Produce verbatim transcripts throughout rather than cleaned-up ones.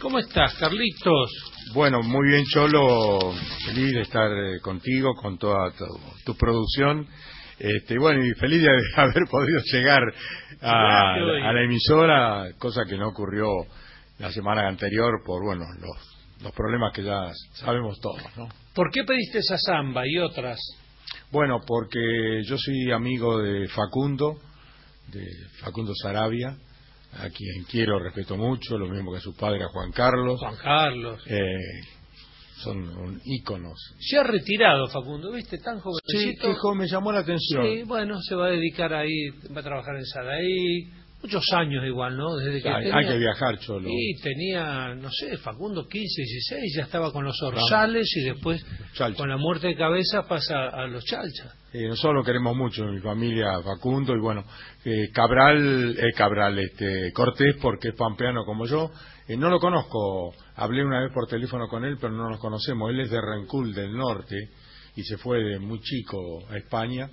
¿Cómo estás, Carlitos? Bueno, muy bien, Cholo, feliz de estar eh, contigo, con toda tu, tu producción. Este, bueno, y feliz de haber podido llegar a, a la emisora, cosa que no ocurrió la semana anterior por, bueno, los, los problemas que ya sabemos todos, ¿no? ¿Por qué pediste esa samba y otras? Bueno, porque yo soy amigo de Facundo, de Facundo Saravia, a quien quiero, respeto mucho, lo mismo que a su padre, a Juan Carlos. Juan Carlos. Eh, son un, íconos. Se ha retirado Facundo, ¿viste? Tan jovencito. Sí, hijo, me llamó la atención. Sí, bueno, se va a dedicar ahí, va a trabajar en Sadaí. Muchos años igual, ¿no? Desde que hay, tenía, hay que viajar, Cholo. Y tenía, no sé, Facundo quince, dieciséis, ya estaba con los Orzales y después Chalcha. Con la muerte de cabeza pasa a los Chalcha. Eh, nosotros lo queremos mucho, mi familia, Facundo, y bueno, eh, Cabral, eh, Cabral, este, Cortés, porque es pampeano como yo. Eh, no lo conozco, hablé una vez por teléfono con él, pero no nos conocemos. Él es de Rancul, del norte, y se fue de muy chico a España.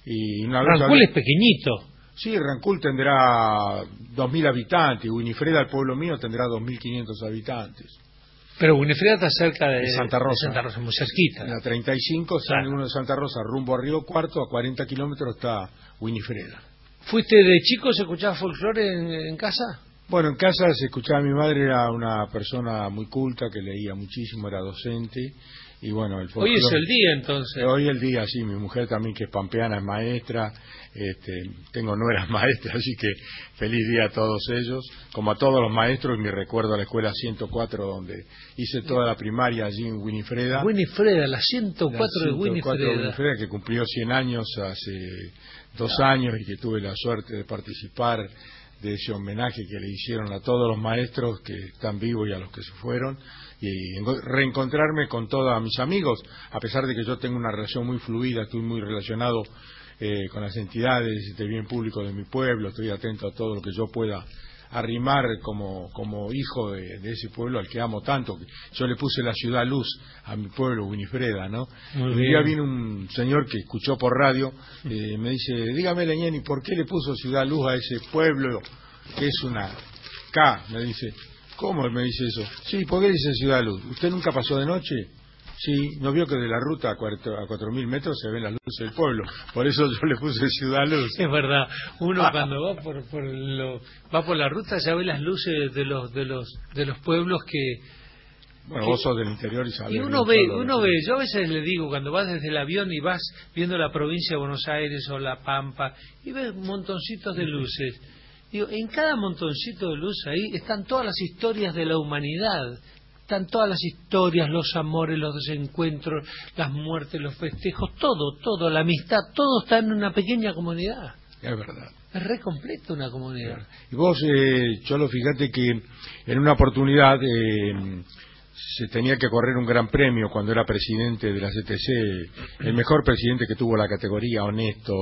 Y una vez Rancul hablé... es pequeñito. Sí, Rancul tendrá dos mil habitantes, Winifreda, el pueblo mío, tendrá dos mil quinientos habitantes. Pero Winifreda está cerca de, de Santa Rosa. De Santa Rosa, muy cerquita. En la treinta y cinco está claro. En uno de Santa Rosa, rumbo a Río Cuarto, a cuarenta kilómetros está Winifreda. ¿Fuiste de chico, se escuchaba folclore en, en casa? Bueno, en casa se escuchaba, mi madre era una persona muy culta, que leía muchísimo, era docente. Y bueno, el folclore, hoy es el día, entonces. Hoy es el día, sí. Mi mujer también, que es pampeana, es maestra. Este, tengo nueras maestras, así que feliz día a todos ellos. Como a todos los maestros, mi recuerdo a la escuela ciento cuatro, donde hice toda la primaria allí en Winifreda. Winifreda, la ciento cuatro, la ciento cuatro de Winifreda. de Winifreda, que cumplió cien años hace dos claro. años y que tuve la suerte de participar de ese homenaje que le hicieron a todos los maestros que están vivos y a los que se fueron, y reencontrarme con todos mis amigos, a pesar de que yo tengo una relación muy fluida, estoy muy relacionado eh, con las entidades de bien público de mi pueblo, estoy atento a todo lo que yo pueda arrimar como, como hijo de, de ese pueblo al que amo tanto. Yo le puse la ciudad luz a mi pueblo, Winifreda, ¿no? Un día vino un señor que escuchó por radio, eh, me dice, dígame, Leñeni, ¿por qué le puso ciudad luz a ese pueblo que es una K? Me dice, ¿cómo me dice eso? Sí, ¿por qué dice ciudad luz? ¿Usted nunca pasó de noche? Sí, ¿no vio que de la ruta a cuatro mil metros se ven las luces del pueblo? Por eso yo le puse ciudad luz. Es verdad, uno ah. cuando va por, por lo, va por la ruta ya ve las luces de los de los de los pueblos que... Bueno, que, vos sos del interior y sabés. Y uno ve, uno ve, yo a veces le digo, cuando vas desde el avión y vas viendo la provincia de Buenos Aires o La Pampa, y ves montoncitos de luces, digo, en cada montoncito de luz ahí están todas las historias de la humanidad. Están todas las historias, los amores, los desencuentros, las muertes, los festejos, todo, todo, la amistad, todo está en una pequeña comunidad. Es verdad. Es re completa una comunidad. Y vos, eh, Cholo, fíjate que en una oportunidad eh, se tenía que correr un gran premio cuando era presidente de la C T C, el mejor presidente que tuvo la categoría, honesto,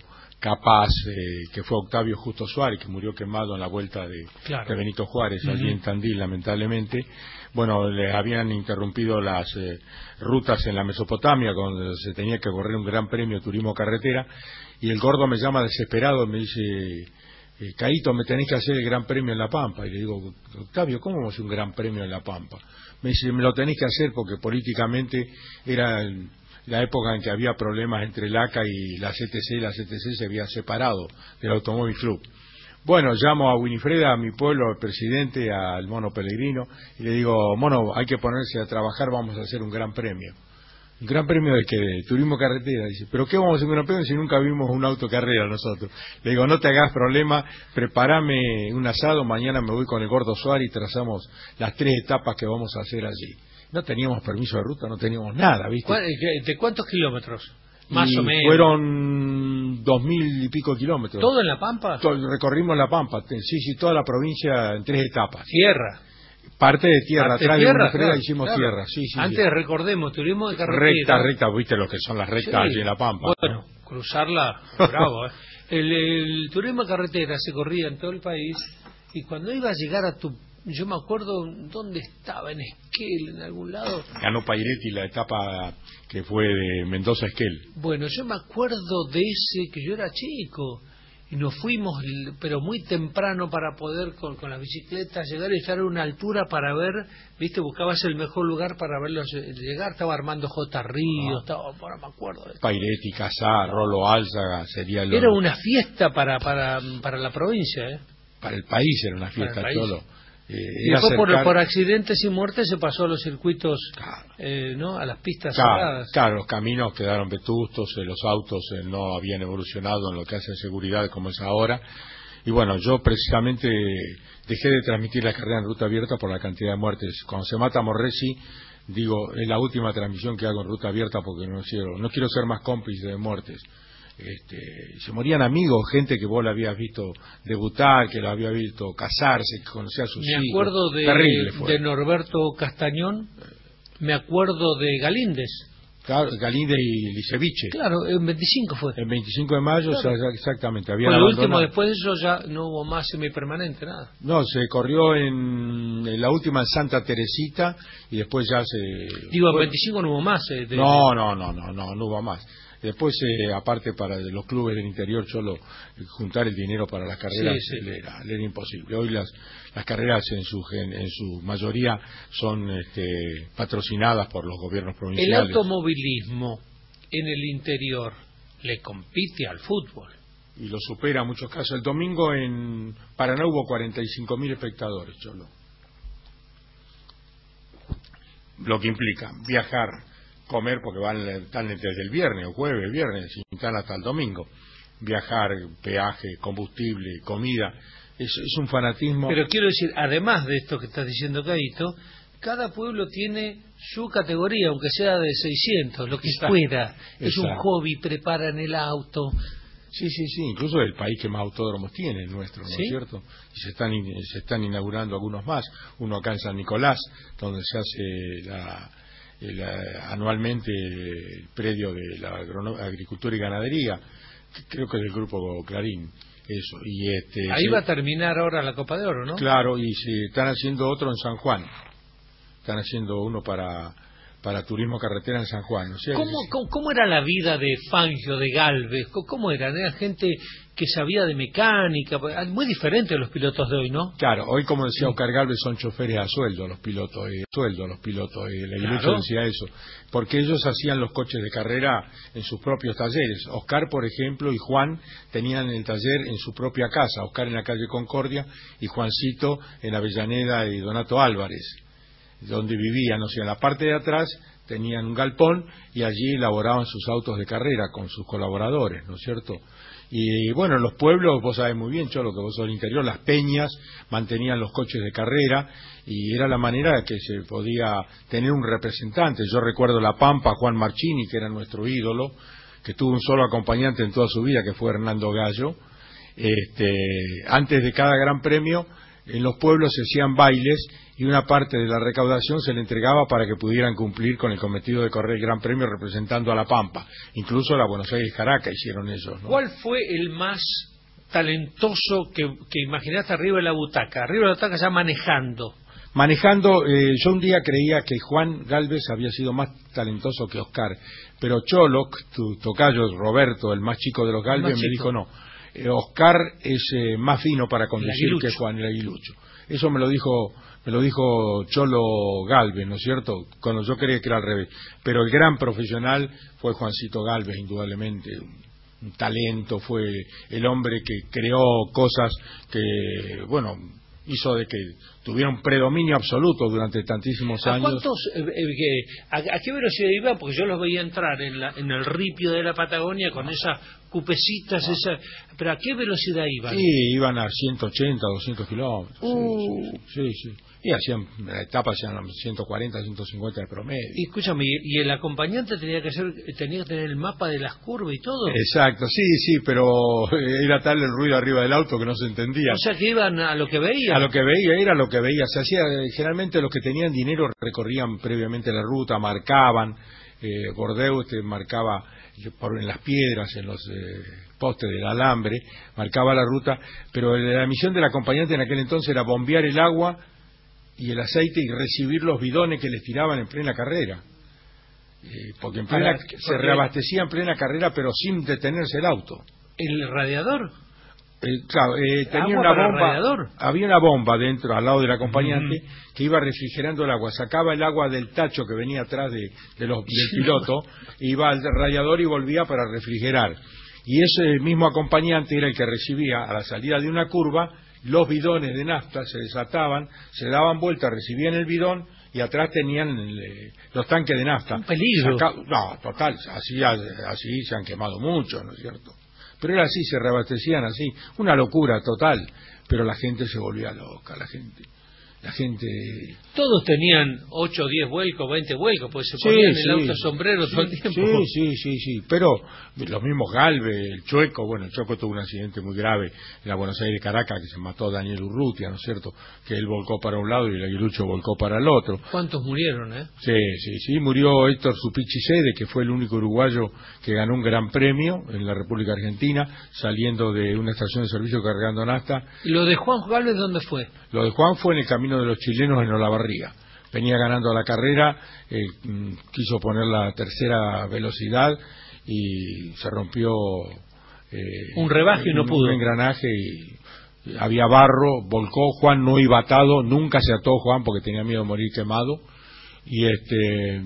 capaz, eh, que fue Octavio Justo Suárez, que murió quemado en la vuelta de, claro. de Benito Juárez, allí uh-huh. en Tandil, lamentablemente. Bueno, le habían interrumpido las eh, rutas en la Mesopotamia, donde se tenía que correr un gran premio turismo carretera, y el gordo me llama desesperado y me dice, eh, Caíto, me tenés que hacer el gran premio en La Pampa. Y le digo, Octavio, ¿cómo vamos a hacer un gran premio en La Pampa? Me dice, me lo tenés que hacer porque políticamente era el, la época en que había problemas entre el A C A y la C T C, y la C T C se había separado del Automóvil Club. Bueno, llamo a Winifreda, a mi pueblo, al presidente, al Mono Pellegrino, y le digo, Mono, hay que ponerse a trabajar, vamos a hacer un gran premio. ¿Un gran premio de qué? De turismo carretera. Dice, ¿pero qué vamos a hacer un gran premio si nunca vimos una autocarrera nosotros? Le digo, no te hagas problema, prepárame un asado, mañana me voy con el gordo Suárez y trazamos las tres etapas que vamos a hacer allí. No teníamos permiso de ruta, no teníamos nada, ¿viste? ¿De cuántos kilómetros? Más y o menos. Fueron dos mil y pico kilómetros. ¿Todo en La Pampa? Todo, recorrimos La Pampa, sí, sí, toda la provincia en tres etapas. Tierra. Parte de tierra, Parte atrás de tierra, de Winifreda claro, hicimos claro. tierra, sí, sí. Antes, sí. recordemos, turismo de carretera. Recta, recta, viste lo que son las rectas sí. allí en La Pampa. Bueno, ¿no? Cruzarla, bravo, ¿eh? El, el turismo de carretera se corría en todo el país, y cuando iba a llegar a tu... Yo me acuerdo dónde estaba, en Esquel, en algún lado. Ganó Pairetti la etapa que fue de Mendoza a Esquel. Bueno, yo me acuerdo de ese, que yo era chico, y nos fuimos, pero muy temprano para poder con, con las bicicletas llegar y estar a una altura para ver, viste, buscabas el mejor lugar para verlos llegar. Estaba Armando J. Ríos, ah. estaba, bueno, me acuerdo de Pairetti, Casá, Rolo Álzaga, sería lo... Era una fiesta para para para la provincia, ¿eh? Para el país era una fiesta, Cholo. Eh, y después por, por accidentes y muertes se pasó a los circuitos, claro. eh, ¿no? A las pistas claro, cerradas. Claro, los caminos quedaron vetustos, eh, los autos eh, no habían evolucionado en lo que hace seguridad como es ahora. Y bueno, yo precisamente dejé de transmitir la carrera en ruta abierta por la cantidad de muertes. Cuando se mata Morresi, digo, es la última transmisión que hago en ruta abierta porque no quiero, no quiero ser más cómplice de muertes. Este, se morían amigos, gente que vos la habías visto debutar, que la había visto casarse, que conocía a sus me hijos. Me acuerdo de, de Norberto Castañón, me acuerdo de Galíndez. Claro, Galíndez y Liceviche. Claro, en veinticinco fue. En veinticinco de mayo, claro. o sea, exactamente. Habían Por lo último, después de eso ya no hubo más semipermanente, nada. No, se corrió en, en la última en Santa Teresita y después ya se... Digo, en veinticinco no hubo más. Eh, de... No, no, no, no, no, no hubo más. Después, eh, aparte para los clubes del interior, Cholo, juntar el dinero para las carreras sí, sí. Le, era, le era imposible. Hoy las las carreras en su en su mayoría son este, patrocinadas por los gobiernos provinciales. El automovilismo en el interior le compite al fútbol. Y lo supera en muchos casos. El domingo en Paraná hubo cuarenta y cinco mil espectadores, Cholo. Lo que implica viajar, comer, porque van están desde el viernes o jueves, viernes, y están hasta el domingo. Viajar, peaje, combustible, comida, es, es un fanatismo. Pero quiero decir, además de esto que estás diciendo, Caíto, cada pueblo tiene su categoría, aunque sea de seiscientos, lo que Exacto. pueda. Es Exacto. un hobby, preparan el auto. Sí, sí, sí, incluso el país que más autódromos tiene, el nuestro, ¿no ¿Sí? es cierto? Y se están, se están inaugurando algunos más, uno acá en San Nicolás, donde se hace la... El, anualmente el predio de la agricultura y ganadería, creo que es del grupo Clarín, eso. Y este, ahí se, va a terminar ahora la Copa de Oro, ¿no? Claro, y se están haciendo otro en San Juan, están haciendo uno para para turismo carretera en San Juan. O sea, ¿Cómo, que... ¿cómo, ¿Cómo era la vida de Fangio, de Galvez? ¿Cómo eran? Era gente que sabía de mecánica, muy diferente a los pilotos de hoy, ¿no? Claro, hoy, como decía Oscar Galvez, son choferes a sueldo los pilotos, eh, sueldo los pilotos, eh, la iglesia claro. decía eso, porque ellos hacían los coches de carrera en sus propios talleres. Oscar, por ejemplo, y Juan tenían el taller en su propia casa, Oscar en la calle Concordia y Juancito en Avellaneda y Donato Álvarez, donde vivían, o sea, en la parte de atrás tenían un galpón y allí elaboraban sus autos de carrera con sus colaboradores, ¿no es cierto? Y bueno, en los pueblos, vos sabés muy bien, Cholo, que vos sos del interior, las peñas mantenían los coches de carrera y era la manera que se podía tener un representante. Yo recuerdo La Pampa, Juan Marchini, que era nuestro ídolo, que tuvo un solo acompañante en toda su vida, que fue Hernando Gallo. Este, antes de cada gran premio, en los pueblos se hacían bailes y una parte de la recaudación se le entregaba para que pudieran cumplir con el cometido de correr el Gran Premio representando a La Pampa. Incluso la Buenos Aires Caracas hicieron ellos, ¿no? ¿Cuál fue el más talentoso que, que imaginaste arriba de la butaca? Arriba de la butaca ya manejando. Manejando, eh, yo un día creía que Juan Galvez había sido más talentoso que Oscar, pero Cholo, tu tocayo Roberto, el más chico de los Galvez, me dijo no. Eh, Oscar es eh, más fino para conducir que Juan, el aguilucho. Eso me lo dijo me lo dijo Cholo Galvez, ¿no es cierto? Cuando yo creía que era al revés. Pero el gran profesional fue Juancito Galvez, indudablemente. Un talento, fue el hombre que creó cosas que, bueno, hizo de que tuviera un predominio absoluto durante tantísimos ¿A años. ¿Cuántos, eh, eh, a, ¿A qué velocidad iba? Porque yo los veía entrar en, la, en el ripio de la Patagonia con esas cupecitas, esa, pero ¿a qué velocidad iban? Sí, iban a ciento ochenta, doscientos kilómetros. Uh. Sí, sí, sí. Y hacían etapas, hacían ciento cuarenta, ciento cincuenta de promedio. Y escúchame, y el acompañante tenía que hacer, tenía que tener el mapa de las curvas y todo. Exacto, sí, sí, pero era tal el ruido arriba del auto que no se entendía. O sea que iban a lo que veía. A lo que veía, era lo que veía. Se hacía, generalmente los que tenían dinero recorrían previamente la ruta, marcaban. Eh, Bordeaux este, marcaba por en las piedras, en los eh, postes del alambre, marcaba la ruta, pero la misión del acompañante en aquel entonces era bombear el agua y el aceite y recibir los bidones que les tiraban en plena carrera, eh, porque en plena, Para, se reabastecía en plena carrera pero sin detenerse el auto. ¿El radiador? Eh, claro, eh, tenía ¿Agua una para el bomba, radiador? había una bomba dentro, al lado del acompañante, Mm. que iba refrigerando el agua, sacaba el agua del tacho que venía atrás de, de los, del piloto, iba al radiador y volvía para refrigerar. Y ese mismo acompañante era el que recibía, a la salida de una curva, los bidones de nafta, se desataban, se daban vuelta, recibían el bidón, y atrás tenían eh, los tanques de nafta. Un peligro. Saca... No, total, así, así se han quemado muchos, ¿no es cierto? Pero era así, se reabastecían así, una locura total, pero la gente se volvía loca, la gente, la gente... Todos tenían ocho o diez vuelcos, veinte vuelcos, pues se Sí, ponían sí, el auto sombrero sí, todo el tiempo. Sí, sí, sí, sí, pero los mismos Galvez, el Chueco, bueno, el Chueco tuvo un accidente muy grave en la Buenos Aires Caracas, que se mató a Daniel Urrutia, ¿no es cierto? Que él volcó para un lado y el aguilucho volcó para el otro. ¿Cuántos murieron, eh? Sí, sí, sí, murió Héctor Supichi Sede, que fue el único uruguayo que ganó un gran premio en la República Argentina, saliendo de una estación de servicio cargando nafta. ¿Y lo de Juan Galvez dónde fue? Lo de Juan fue en el camino de los chilenos en Olavarría. Venía ganando la carrera, eh, quiso poner la tercera velocidad y se rompió eh, un rebaje y no un, pudo. Un engranaje y había barro, volcó. Juan no iba atado, nunca se ató Juan porque tenía miedo de morir quemado. Y este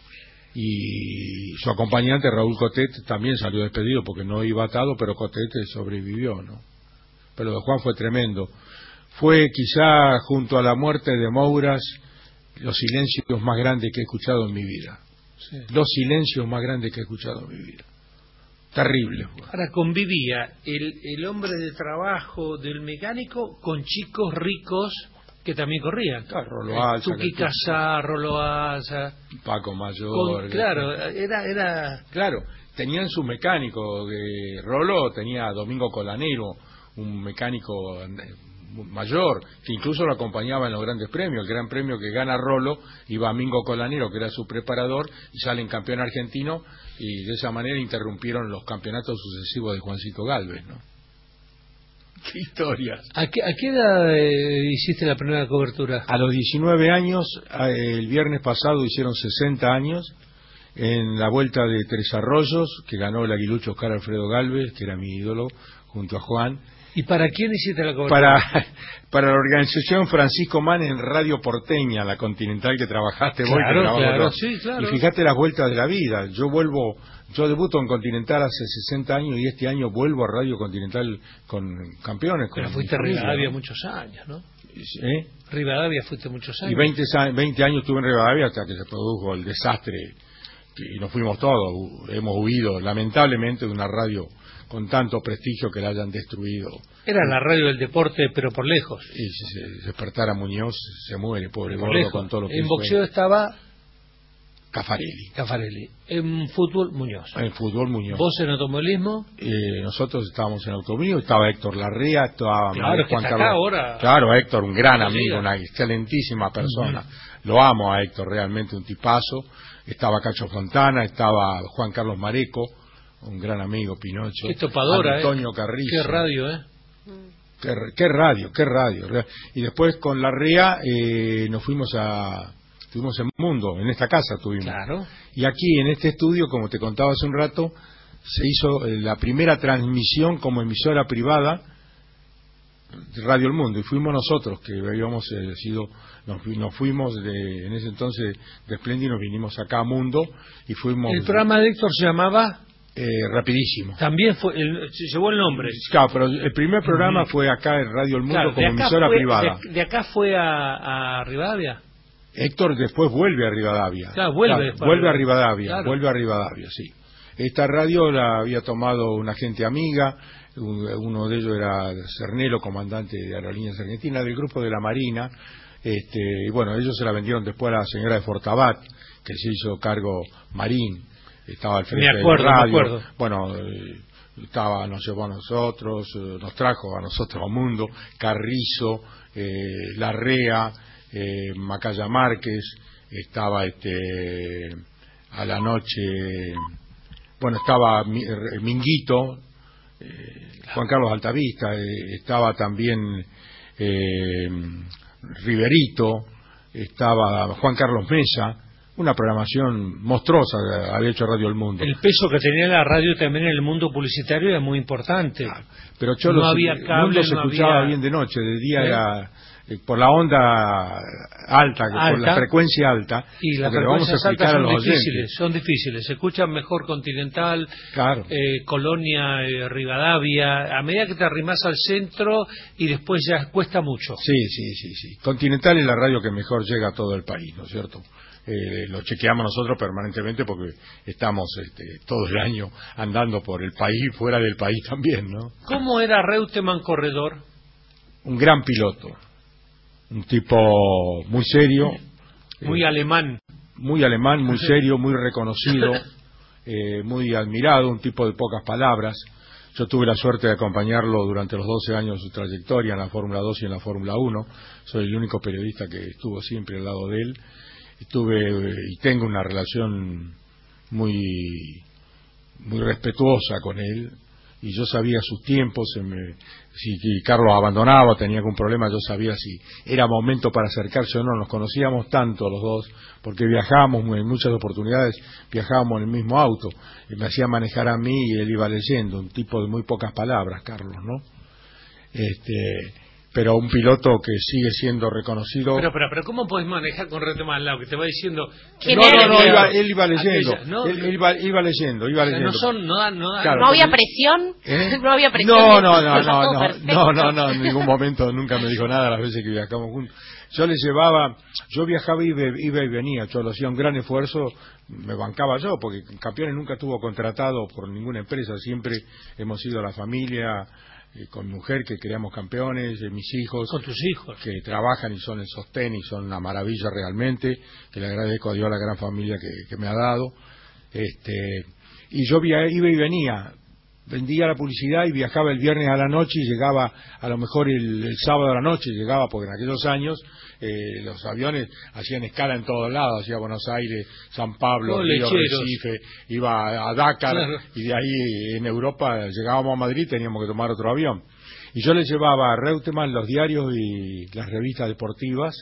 y su acompañante Raúl Cotet también salió despedido porque no iba atado, pero Cotet sobrevivió, ¿no? Pero lo de Juan fue tremendo. Fue quizá junto a la muerte de Mouras los silencios más grandes que he escuchado en mi vida. Sí. Los silencios más grandes que he escuchado en mi vida. Terrible. Ahora convivía el, el hombre de trabajo del mecánico con chicos ricos que también corrían. Claro, Roloaza, Tuqui Casá, Roloaza, Paco Mayor. Con, claro, era, era... Claro, tenían su mecánico. De Rolo tenía a Domingo Colanero, un mecánico mayor, que incluso lo acompañaba en los grandes premios. El gran premio que gana Rolo, iba Mingo Colanero, que era su preparador, y salen campeón argentino, y de esa manera interrumpieron los campeonatos sucesivos de Juancito Galvez, ¿no? ¡Qué historias! ¿A qué, a qué edad eh, hiciste la primera cobertura? A los diecinueve años, el viernes pasado hicieron sesenta años, en la vuelta de Tres Arroyos, que ganó el aguilucho Oscar Alfredo Galvez, que era mi ídolo, junto a Juan. ¿Y para quién hiciste la cobertura? Para, para la organización Francisco Man en Radio Porteña, la Continental que trabajaste vos. Claro, que claro, sí, claro. Y fíjate las vueltas de la vida. Yo vuelvo, yo debuto en Continental hace sesenta años y este año vuelvo a Radio Continental con campeones. Con Pero fuiste a Rivadavia muchos años, ¿no? ¿Eh? Rivadavia fuiste muchos años. Y veinte, veinte años estuve en Rivadavia hasta que se produjo el desastre y nos fuimos todos. Hemos huido, lamentablemente, de una radio con tanto prestigio que la hayan destruido. Era la radio del deporte, pero por lejos. Y si se despertara Muñoz, se muere, pobre por gordo, lejos. con todo lo que En fue. boxeo estaba Caffarelli. Caffarelli. En fútbol, Muñoz. En fútbol, Muñoz. ¿Vos en automovilismo? Eh, nosotros estábamos en automovilismo, estaba Héctor Larrea, estaba claro, Juan que Carlos. Acá ahora. Claro, Héctor, un gran amigo, Diga. una excelentísima persona. Uh-huh. Lo amo a Héctor, realmente un tipazo. Estaba Cacho Fontana, estaba Juan Carlos Mareco, un gran amigo, Pinocho. Qué topadora, Antonio eh. Carrizo. Qué radio, ¿eh? Qué, qué radio, qué radio. Y después con Larrea eh, nos fuimos a... Estuvimos en Mundo, en esta casa tuvimos. Claro. Y aquí, en este estudio, como te contaba hace un rato, se hizo eh, la primera transmisión como emisora privada de Radio El Mundo. Y fuimos nosotros, que habíamos eh, sido... Nos, nos fuimos, de, en ese entonces, de Splendid, nos vinimos acá a Mundo y fuimos... El programa de Héctor se llamaba... Eh, rapidísimo. También fue, el, se llevó el nombre. Claro, pero el primer programa uh-huh. fue acá en Radio El Mundo, claro, como emisora fue, privada. De, de acá fue a, a Rivadavia. Héctor después vuelve a Rivadavia. Claro, vuelve. Claro, vuelve a Rivadavia, claro. vuelve a Rivadavia, sí. Esta radio la había tomado una gente amiga, uno de ellos era Cernelo, comandante de Aerolíneas Argentinas, del grupo de la Marina, este, y bueno, ellos se la vendieron después a la señora de Fortabat, que se hizo cargo Marín, estaba al frente me acuerdo, de la radio. Me acuerdo. Bueno, eh, estaba, nos llevó a nosotros, eh, nos trajo a nosotros al mundo, Carrizo, eh, Larrea, eh, Macaya Márquez, estaba este a la noche, bueno, estaba Minguito, eh, Juan Carlos Altavista, eh, estaba también eh, Riverito, estaba Juan Carlos Mesa, una programación monstruosa había hecho Radio El Mundo. El peso que tenía la radio también en el mundo publicitario era muy importante. Claro, pero Cholo, no había el cable, mundo se no escuchaba había... bien de noche, de día ¿Eh? era eh, por la onda alta, alta, por la frecuencia alta. Y las frecuencias altas son difíciles, oyentes. son difíciles. Se escuchan mejor Continental, claro. eh, Colonia, eh, Rivadavia. A medida que te arrimas al centro y después ya cuesta mucho. Sí, sí, sí, sí. Continental es la radio que mejor llega a todo el país, ¿no es cierto? Eh, lo chequeamos nosotros permanentemente porque estamos este, todo el año andando por el país y fuera del país también, ¿no? ¿Cómo era Reutemann Corredor? Un gran piloto, un tipo muy serio, muy eh, alemán, muy alemán, muy serio, muy reconocido, eh, muy admirado, un tipo de pocas palabras. Yo tuve la suerte de acompañarlo durante los doce años de su trayectoria en la Fórmula dos y en la Fórmula uno. Soy el único periodista que estuvo siempre al lado de él. Tuve y tengo una relación muy muy respetuosa con él, y yo sabía sus tiempos. Me, si Carlos abandonaba, tenía algún problema, yo sabía si era momento para acercarse o no. Nos conocíamos tanto los dos porque viajábamos en muchas oportunidades, viajábamos en el mismo auto y me hacía manejar a mí y él iba leyendo. Un tipo de muy pocas palabras, Carlos, ¿no? Este pero un piloto que sigue siendo reconocido. Pero, pero, pero ¿cómo podés manejar con Reutemann al lado? Que te va diciendo... No, no, no, iba, él iba leyendo. Aquella, ¿no? Él, él iba, iba leyendo, iba leyendo. O sea, no, son, no, dan, no, dan, claro, ¿no había presión? ¿Eh? No había presión. No, no, no, no, no, no, no, no, en ningún momento nunca me dijo nada las veces que viajamos juntos. Yo le llevaba, yo viajaba y iba, iba y venía, yo lo hacía un gran esfuerzo, me bancaba yo, porque Campeones nunca estuvo contratado por ninguna empresa, siempre hemos sido la familia... con mi mujer, que creamos Campeones, eh, mis hijos, con tus hijos, que trabajan y son el sostén y son una maravilla realmente, que le agradezco a Dios la gran familia que, que me ha dado. Este, y yo via, iba y venía, vendía la publicidad y viajaba el viernes a la noche y llegaba a lo mejor el, el sábado a la noche, llegaba porque en aquellos años eh, los aviones hacían escala en todos lados, hacía Buenos Aires, San Pablo, Río, Recife, iba a Dakar, claro. Y de ahí en Europa llegábamos a Madrid, teníamos que tomar otro avión. Y yo le llevaba a Reutemann los diarios y las revistas deportivas,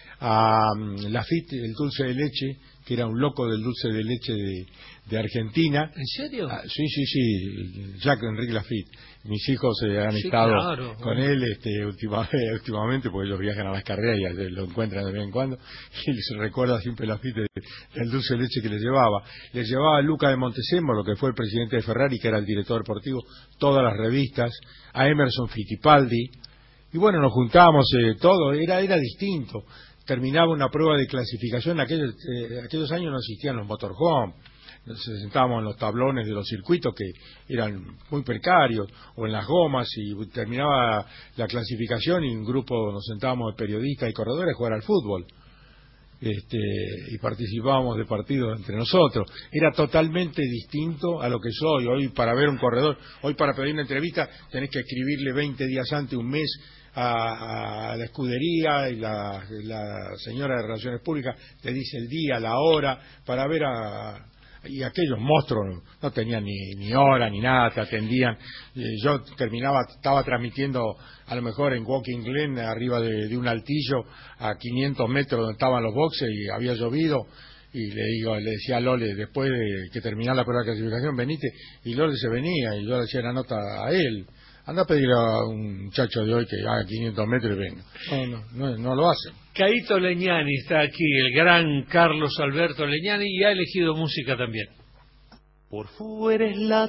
a um, Lafitte, el dulce de leche, que era un loco del dulce de leche de, de Argentina. ¿En serio? Ah, sí, sí, sí, Jacques Enrique Lafitte. Mis hijos eh, han sí, estado claro, con bueno. él este, última, últimamente, porque ellos viajan a las carreras y lo encuentran de vez en cuando, y les recuerda siempre Lafitte del dulce de leche que les llevaba. Les llevaba a Luca de Montezemolo, lo que fue el presidente de Ferrari, que era el director deportivo, todas las revistas, a Emerson Fittipaldi, y bueno, nos juntábamos eh, todo, era, era distinto. Terminaba una prueba de clasificación, aquellos, eh, aquellos años no existían los motorhome, nos sentábamos en los tablones de los circuitos que eran muy precarios, o en las gomas, y terminaba la clasificación y un grupo nos sentábamos de periodistas y corredores a jugar al fútbol. Este, y participábamos de partidos entre nosotros. Era totalmente distinto a lo que soy. Hoy para ver un corredor, hoy para pedir una entrevista tenés que escribirle veinte días antes, un mes, a, a la escudería, y la, la señora de Relaciones Públicas te dice el día, la hora, para ver a... Y aquellos monstruos no tenían ni, ni hora ni nada, te atendían. Yo terminaba, estaba transmitiendo a lo mejor en Walking Glen, arriba de, de un altillo, a quinientos metros donde estaban los boxes, y había llovido, y le digo, le decía a Lole, después de que terminara la prueba de clasificación, venite, y Lole se venía, y yo le hacía la nota a él. Anda a pedirle a un muchacho de hoy que haga quinientos metros y venga. No, no, no, no lo hacen. Caíto Legnani está aquí, el gran Carlos Alberto Legnani, y ha elegido música también. Por fuera es la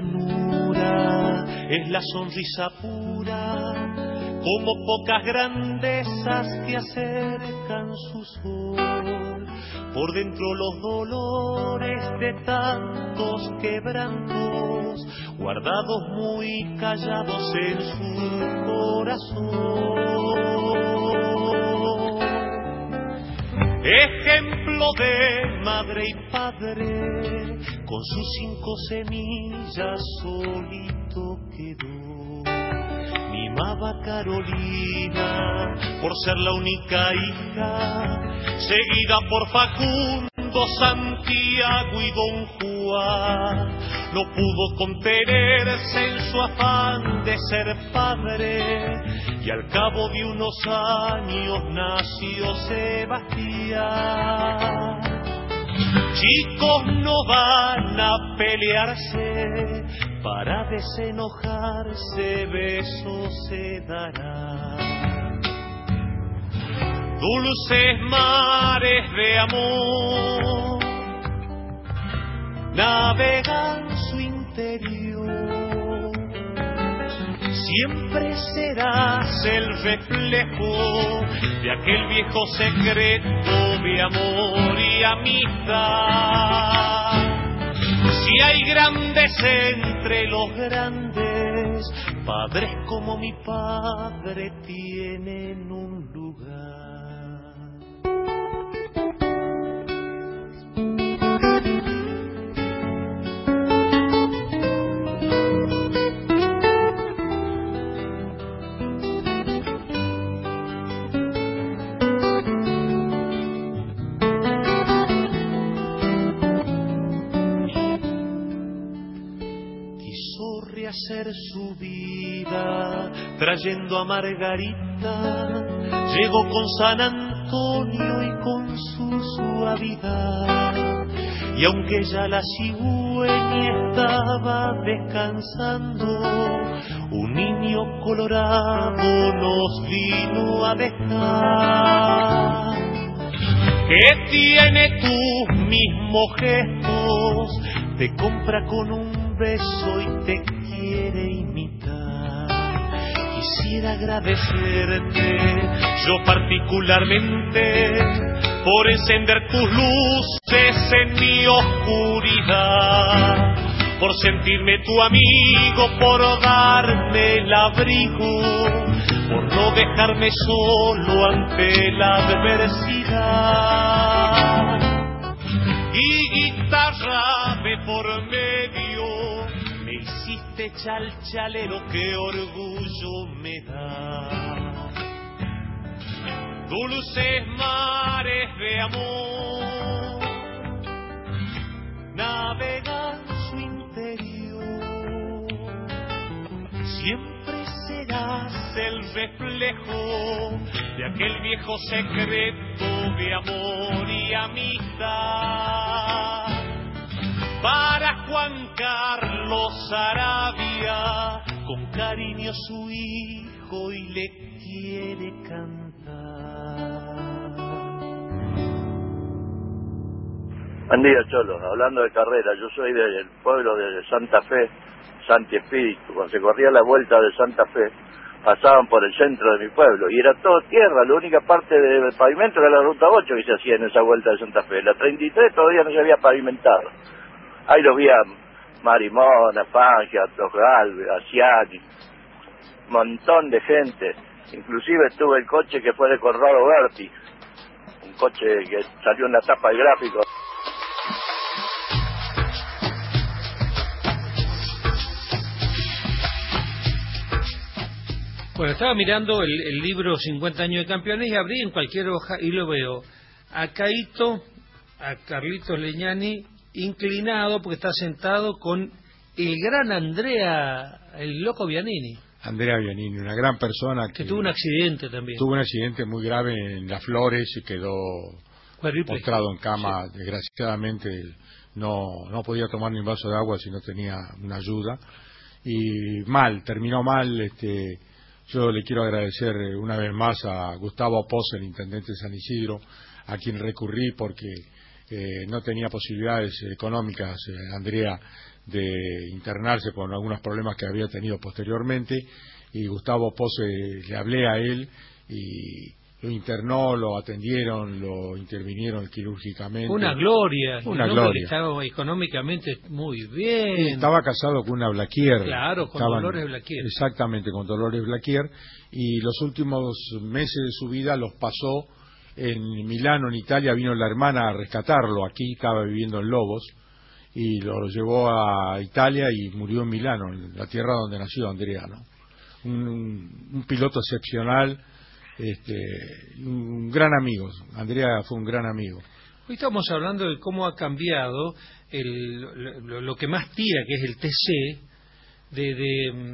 ternura, es la sonrisa pura, como pocas grandezas que acercan su sol. Por dentro los dolores de tantos quebrantos, guardados muy callados en su corazón. Ejemplo de madre y padre, con sus cinco semillas solito quedó. Mimaba Carolina por ser la única hija, seguida por Facundo, Santiago y Don Juan. No pudo contenerse en su afán de ser padre, y al cabo de unos años nació Sebastián. Chicos no van a pelearse, para desenojarse besos se darán. Dulces mares de amor navegan su interior. Siempre serás el reflejo de aquel viejo secreto de amor y amistad. Si hay grandes entre los grandes, padres como mi padre tienen un lugar. Hacer su vida trayendo a Margarita, llegó con San Antonio y con su suavidad, y aunque ya la cigüeña estaba descansando, un niño colorado nos vino a dejar. Que tiene tus mismos gestos, te compra con un beso y te quiere imitar. Quisiera agradecerte yo particularmente por encender tus luces en mi oscuridad, por sentirme tu amigo, por darme el abrigo, por no dejarme solo ante la adversidad. Y guitarra de por medio, me hiciste chalchalero, qué orgullo me da. Dulces mares de amor navegan su interior. Siempre serás el reflejo de aquel viejo secreto de amor y amistad. Para Juan Carlos Arabia, con cariño su hijo y le quiere cantar. Buen día, Cholo. Hablando de carrera, yo soy del pueblo de Santa Fe, Santi Espíritu. Cuando se corría la vuelta de Santa Fe, pasaban por el centro de mi pueblo y era todo tierra. La única parte del pavimento era la ruta ocho que se hacía en esa vuelta de Santa Fe. La treinta y tres todavía no se había pavimentado. Ahí los vi a Marimona, Fangia, Tos Galvez, Asiani, un montón de gente. Inclusive estuve el coche que fue de Corrado Berti, un coche que salió en la tapa del gráfico. Bueno, estaba mirando el, el libro cincuenta años de campeones y abrí en cualquier hoja y lo veo a Caíto, a Carlitos Leñani, inclinado porque está sentado con el gran Andrea, el loco Bianini. Andrea Bianini, una gran persona que, que tuvo un accidente también. Tuvo un accidente muy grave en Las Flores y quedó postrado en cama. Sí. Desgraciadamente no, no podía tomar ni un vaso de agua si no tenía una ayuda. Y mal, terminó mal. Este, yo le quiero agradecer una vez más a Gustavo Posse, el intendente de San Isidro, a quien recurrí porque Eh, no tenía posibilidades económicas, eh, Andrea, de internarse por algunos problemas que había tenido posteriormente, y Gustavo Posse, le hablé a él y lo internó, lo atendieron, lo intervinieron quirúrgicamente. Una gloria, una gloria. Estaba económicamente muy bien. Y estaba casado con una Blaquier. Claro, con Estaban, Dolores Blaquier. Exactamente, con Dolores Blaquier, y los últimos meses de su vida los pasó en Milano, en Italia. Vino la hermana a rescatarlo, aquí estaba viviendo en Lobos, y lo llevó a Italia y murió en Milano, en la tierra donde nació Andrea, ¿no? Un, un, un piloto excepcional, este, un gran amigo. Andrea fue un gran amigo. Hoy estamos hablando de cómo ha cambiado el, lo, lo que más tira, que es el T C, de, de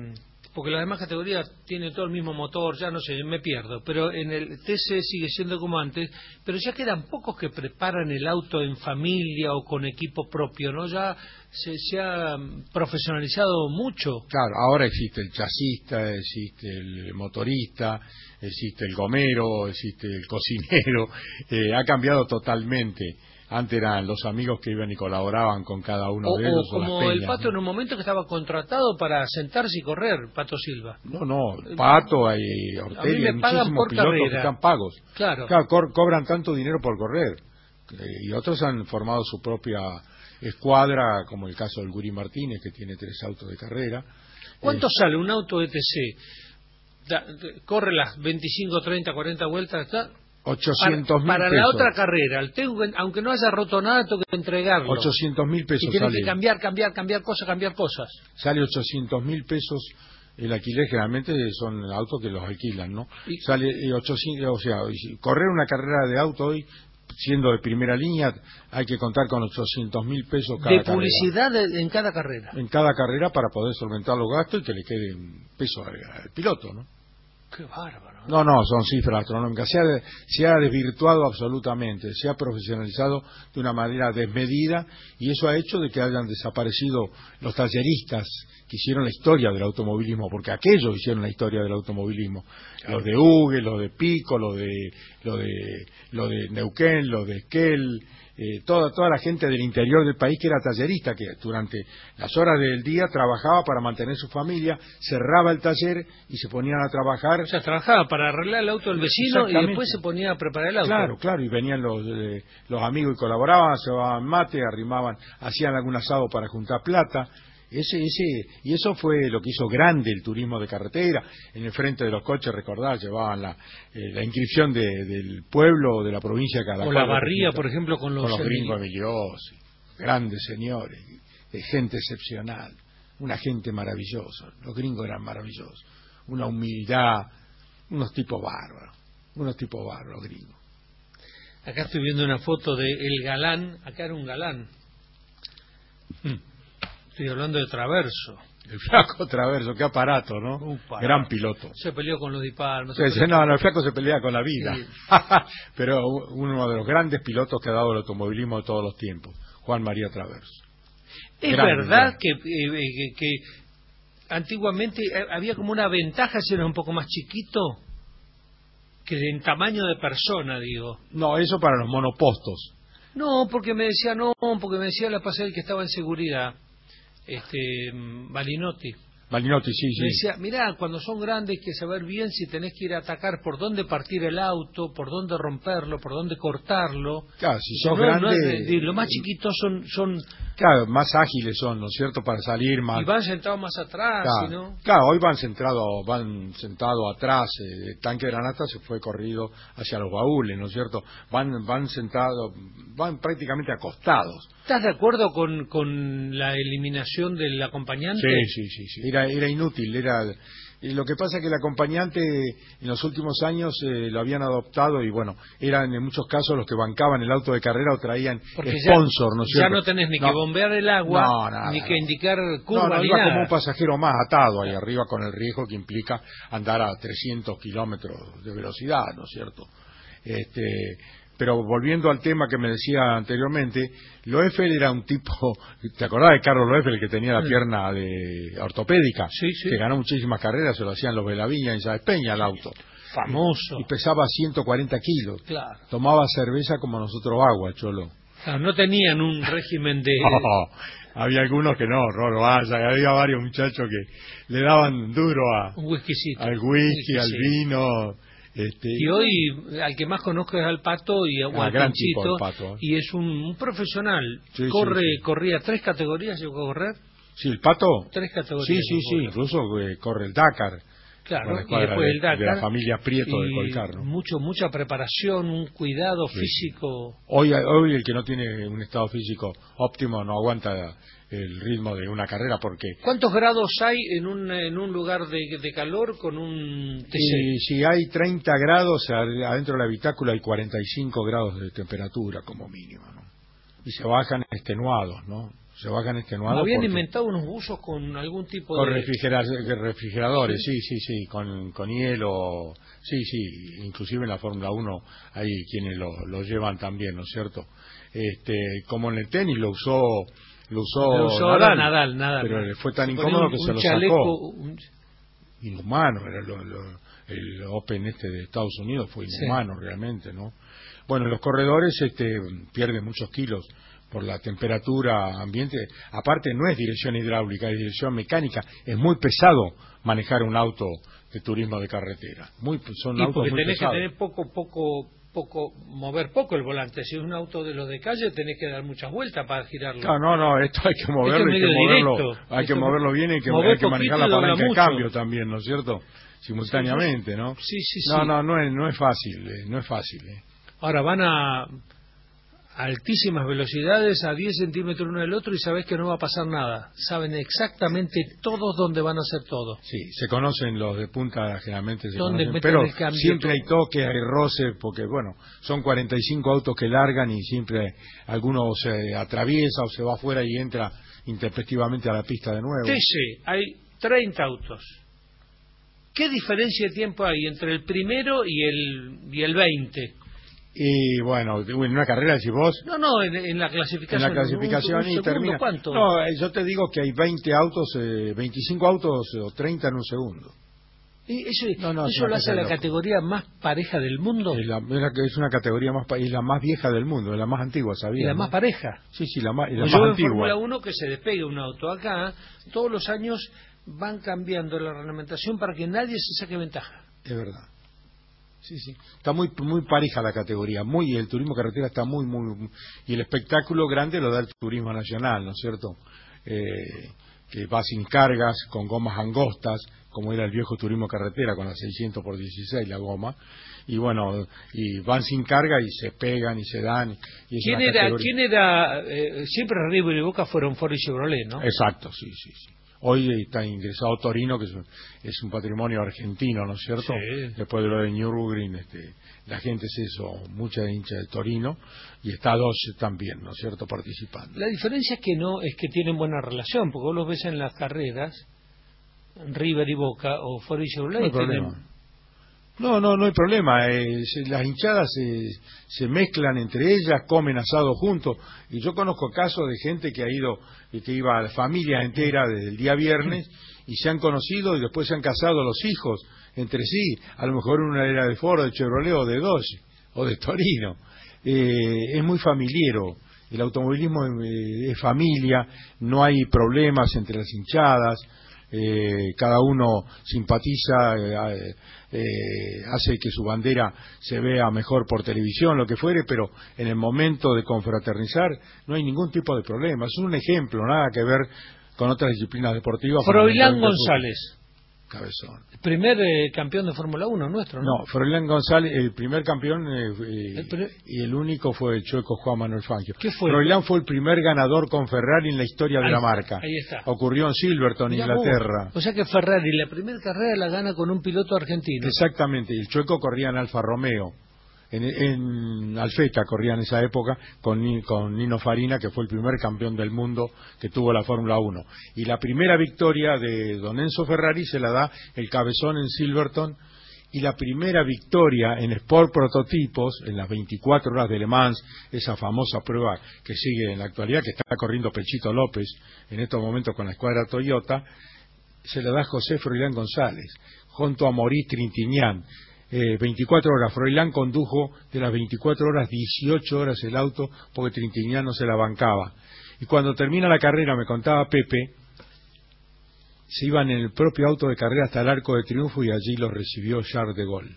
porque las demás categorías tienen todo el mismo motor, ya no sé, me pierdo, pero en el T C sigue siendo como antes, pero ya quedan pocos que preparan el auto en familia o con equipo propio, ¿no? Ya se, se ha profesionalizado mucho. Claro, ahora existe el chasista, existe el motorista, existe el gomero, existe el cocinero, eh, ha cambiado totalmente. Antes eran los amigos que iban y colaboraban con cada uno o, de ellos. O como o las peñas, el Pato, ¿no? En un momento que estaba contratado para sentarse y correr, Pato Silva. No, no, Pato, hay Ortelli, hay muchísimos pilotos carrera. que están pagos. Claro. Claro, co cobran tanto dinero por correr. Eh, y otros han formado su propia escuadra, como el caso del Guri Martínez, que tiene tres autos de carrera. ¿Cuánto eh, sale un auto de T C? Da, de, corre las veinticinco, treinta, cuarenta vueltas, ¿está? ochocientos mil para, para pesos. la otra carrera, el tengo, aunque no haya roto nada, tengo que entregarlo. ochocientos mil pesos y tiene sale. que cambiar, cambiar, cambiar cosas, cambiar cosas. Sale ochocientos mil pesos el alquiler, generalmente son autos que los alquilan, ¿no? Y, sale eh, ochocientos, o sea, correr una carrera de auto hoy, siendo de primera línea, hay que contar con ochocientos mil pesos cada de publicidad de, en cada carrera. En cada carrera para poder solventar los gastos y que le quede un peso al, al piloto, ¿no? Qué bárbaro. No, no, son cifras astronómicas. Se ha, se ha desvirtuado absolutamente, se ha profesionalizado de una manera desmedida y eso ha hecho de que hayan desaparecido los talleristas que hicieron la historia del automovilismo, porque aquellos hicieron la historia del automovilismo. Claro. Los de Hugue, los de Pico, los de, los de, los de Neuquén, los de Esquel, eh, toda, toda la gente del interior del país que era tallerista, que durante las horas del día trabajaba para mantener su familia, cerraba el taller y se ponían a trabajar. O sea, trabajaba para arreglar el auto del vecino y después se ponía a preparar el auto. Claro, claro, y venían los, eh, los amigos y colaboraban, se llevaban mate, arrimaban, hacían algún asado para juntar plata. Ese, ese, y eso fue lo que hizo grande el turismo de carretera. En el frente de los coches, recordar, llevaban la, eh, la inscripción de, del pueblo o de la provincia cada O la barría, por ejemplo, con los, con los gringos Emiliosi, grandes señores, de gente excepcional, una gente maravillosa. Los gringos eran maravillosos, una humildad, unos tipos bárbaros, unos tipos bárbaros gringos. Acá estoy viendo una foto de El Galán, acá era un galán. Hmm. Estoy hablando de Traverso. El flaco Traverso, qué aparato, ¿no? Upa, gran piloto. Se peleó con los Di Palma. Sí, sí, no, no, el flaco se pelea con la vida. Sí. Pero uno de los grandes pilotos que ha dado el automovilismo de todos los tiempos, Juan María Traverso. Es gran, verdad que, eh, que, que antiguamente había como una ventaja si eras un poco más chiquito que en tamaño de persona, digo. No, eso para los monopostos. No, porque me decía, no, porque me decía la pasada el que estaba en seguridad. Este, Balinotti. Balinotti, sí, sí. Me decía, mirá, cuando son grandes hay que saber bien si tenés que ir a atacar por dónde partir el auto, por dónde romperlo, por dónde cortarlo. Claro, si sos no, grande... No es de, de, lo más chiquitos son, son... Claro, más ágiles son, ¿no es cierto?, para salir más... Y van sentados más atrás, claro, ¿no? Claro, hoy van sentados van sentado atrás, eh, el tanque de granata se fue corrido hacia los baúles, ¿no es cierto? Van van sentados, van prácticamente acostados. ¿Estás de acuerdo con, con la eliminación del acompañante? Sí, sí, sí, sí. Era, era inútil, era... Y lo que pasa es que el acompañante en los últimos años eh, lo habían adoptado y bueno, eran en muchos casos los que bancaban el auto de carrera o traían porque sponsor, ya, ¿no es cierto? Ya no tenés ni no. que bombear el agua, no, nada, ni que indicar curva, no, no, ni iba nada. Como un pasajero más atado ahí arriba con el riesgo que implica andar a trescientos kilómetros de velocidad, ¿no es cierto? Este... Pero volviendo al tema que me decía anteriormente, Loeffel era un tipo, ¿te acordás de Carlos Loeffel que tenía la pierna de ortopédica? Sí, sí. Que ganó muchísimas carreras, se lo hacían los Belaviña en Sáenz Peña el auto. Famoso. Y, y pesaba ciento cuarenta kilos. Claro. Tomaba cerveza como nosotros agua, Cholo. Claro, no tenían un régimen de... No, había algunos que no, Rolo Vaya, había varios muchachos que le daban duro a, un whiskycito, al whisky, al vino... Este, y hoy al que más conozco es al Pato y ah, al gran Pinchito, tipo, el Pato, ¿eh? Y es un, un profesional. Sí, corre sí, sí. Corría tres categorías, llegó a correr. Sí, el Pato. Tres categorías. Sí, sí, sí, incluso eh, corre el Dakar. Claro, y después de, el Dakar. De la familia Prieto de Colcar, ¿no? Mucho, mucha preparación, un cuidado sí. físico. Hoy, hoy el que no tiene un estado físico óptimo no aguanta el ritmo de una carrera porque... ¿Cuántos grados hay en un, en un lugar de, de calor con un T C? Si, si hay treinta grados, adentro del habitáculo hay cuarenta y cinco grados de temperatura como mínimo, ¿no? y se bajan extenuados, ¿no? Se bajan extenuados. Habían porque... inventado unos buzos con algún tipo con de... refrigera... refrigeradores, sí, sí, sí, sí, con, con hielo, sí, sí, inclusive en la Fórmula uno hay quienes lo, lo llevan también, ¿no es cierto? Este, como en el tenis lo usó, lo usó, lo usó Nadal, Nadal, Nadal, pero le fue tan se incómodo un, que se un lo chaleco, sacó. Un... Inhumano, era lo, lo, el Open este de Estados Unidos fue inhumano, sí, realmente, ¿no? Bueno, los corredores este, pierden muchos kilos por la temperatura ambiente. Aparte no es dirección hidráulica, es dirección mecánica. Es muy pesado manejar un auto de turismo de carretera. Muy, son y autos porque muy tenés pesados. que tener poco, poco, poco, mover poco el volante. Si es un auto de los de calle tenés que dar muchas vueltas para girarlo. No, no, no, esto hay que moverlo, esto hay que moverlo, directo. hay que Esto moverlo bien, hay que, hay que manejar la palanca de cambio también, ¿no es cierto? Simultáneamente, ¿no? Sí, sí, sí. No, no, no es, no es fácil, eh, no es fácil. Eh. Ahora van a altísimas velocidades, a diez centímetros uno del otro, y sabés que no va a pasar nada. Saben exactamente todos dónde van a hacer todo. Sí, se conocen los de punta, generalmente se ¿Dónde conocen, meten pero el cambio, siempre todo? hay toques, hay roce, porque bueno, son cuarenta y cinco autos que largan y siempre alguno se atraviesa o se va afuera y entra intempestivamente a la pista de nuevo. Sí, sí, hay treinta autos. ¿Qué diferencia de tiempo hay entre el primero y el, y el veinte? Y bueno, en una carrera, decís vos. No, no, en, en la clasificación. En la clasificación un, un y segundo, termina. ¿cuánto? No, yo te digo que hay veinte autos, eh, veinticinco autos o treinta en un segundo. Y eso no, no, eso lo hace la loco. categoría más pareja del mundo. Es, la, es, la, es una categoría más, es la más vieja del mundo, es la más antigua, ¿sabías? Y la ¿no? más pareja. Sí, sí, la más, la pues más yo antigua. en Fórmula uno que se despegue un auto acá, todos los años van cambiando la reglamentación para que nadie se saque ventaja. Es verdad. Sí, sí. Está muy muy pareja la categoría, muy el turismo carretera está muy muy, muy y el espectáculo grande lo da el turismo nacional, ¿no es cierto? Eh, que va sin cargas, con gomas angostas, como era el viejo turismo carretera con las seiscientos por dieciséis la goma, y bueno, y van sin carga y se pegan y se dan. Y es ¿Quién, una era, categoría... ¿Quién era? Eh, siempre River y Boca fueron Ford y Chevrolet, ¿no? Exacto, sí, sí, sí. Hoy está ingresado Torino, que es un, es un patrimonio argentino, ¿no es cierto? Sí. Después de lo de Nürburgring, este, la gente es eso, mucha hincha de Torino, y está Dodge también, ¿no es cierto?, participando. La diferencia es que no es que tienen buena relación, porque vos los ves en las carreras, River y Boca, o Ford y Chevrolet. No hay problema. No, no, no hay problema. Eh, se, las hinchadas se, se mezclan entre ellas, comen asado juntos. Y yo conozco casos de gente que ha ido, que iba a la familia entera desde el día viernes y se han conocido y después se han casado los hijos entre sí. A lo mejor una era de Ford, de Chevrolet o de Dodge o de Torino. Eh, es muy familiero. El automovilismo es, es familia, no hay problemas entre las hinchadas. Eh, cada uno simpatiza, eh, eh, hace que su bandera se vea mejor por televisión, lo que fuere, pero en el momento de confraternizar no hay ningún tipo de problema. Es un ejemplo, nada que ver con otras disciplinas deportivas. Froilán González, cabezón. Primer eh, campeón de Fórmula uno nuestro, ¿no? No, Froilán González, el primer campeón eh, el pre... y el único fue el chueco Juan Manuel Fangio. ¿Qué fue? Froilán fue el primer ganador con Ferrari en la historia ahí, de la marca. Ahí está. Ocurrió en Silverstone, Mirá Inglaterra. Vos. O sea que Ferrari la primera carrera la gana con un piloto argentino. Exactamente, y el chueco corría en Alfa Romeo. En, en Alfeta corría en esa época con, con Nino Farina, que fue el primer campeón del mundo que tuvo la Fórmula uno. Y la primera victoria de don Enzo Ferrari se la da el cabezón en Silverstone, y la primera victoria en Sport Prototipos, en las veinticuatro horas de Le Mans, esa famosa prueba que sigue en la actualidad, que está corriendo Pechito López en estos momentos con la escuadra Toyota, se la da José Froilán González, junto a Maurice Trintignant. Eh, veinticuatro horas, Froilán condujo de las veinticuatro horas, dieciocho horas el auto, porque Trintignant no se la bancaba. Y cuando termina la carrera, me contaba Pepe, se iban en el propio auto de carrera hasta el Arco de Triunfo y allí los recibió Charles de Gaulle.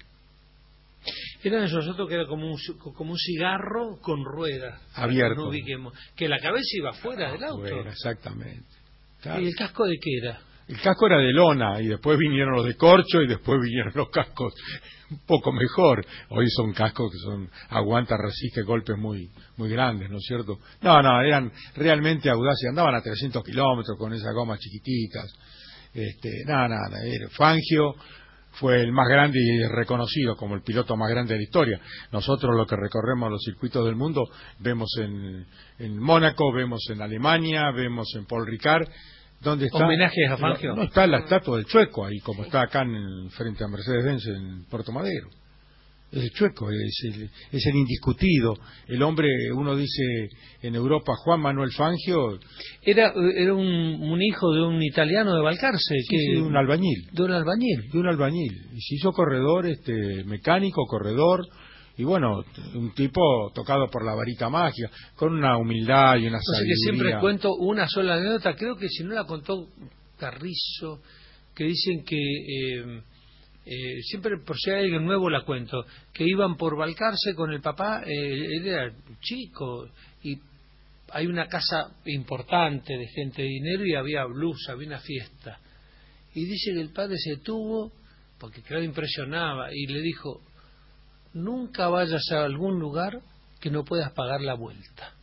Eran esos autos que era como un, como un cigarro con ruedas. Abierto. Que, no ubiquemos, que la cabeza iba fuera del auto. Bueno, exactamente. Claro. ¿Y el casco de qué era? El casco era de lona, y después vinieron los de corcho, y después vinieron los cascos un poco mejor. Hoy son cascos que son aguantan, resiste golpes muy muy grandes, ¿no es cierto? No, no, eran realmente audaces, andaban a trescientos kilómetros con esas gomas chiquititas. Este, nada, nada, era Fangio, fue el más grande y reconocido como el piloto más grande de la historia. Nosotros los que recorremos los circuitos del mundo vemos en, en Mónaco, vemos en Alemania, vemos en Paul Ricard, donde está homenajes a Fangio. No, no está la estatua del Chueco ahí, como está acá en, frente a Mercedes-Benz en Puerto Madero. Es el Chueco, es el, es el indiscutido. El hombre, uno dice en Europa, Juan Manuel Fangio. Era era un, un hijo de un italiano de Balcarce. Sí, que, sí, un albañil. De un albañil. De un albañil. Y se hizo corredor, este, mecánico, corredor. Y bueno, un tipo tocado por la varita mágica, con una humildad y una O sea sabiduría. que siempre cuento una sola anécdota, creo que si no la contó Carrizo, que dicen que... Eh, Eh, siempre por si hay alguien nuevo la cuento, que iban por Balcarce con el papá, eh, él era chico y hay una casa importante de gente de dinero y había blues, había una fiesta y dice que el padre se detuvo porque claro impresionaba y le dijo: nunca vayas a algún lugar que no puedas pagar la vuelta.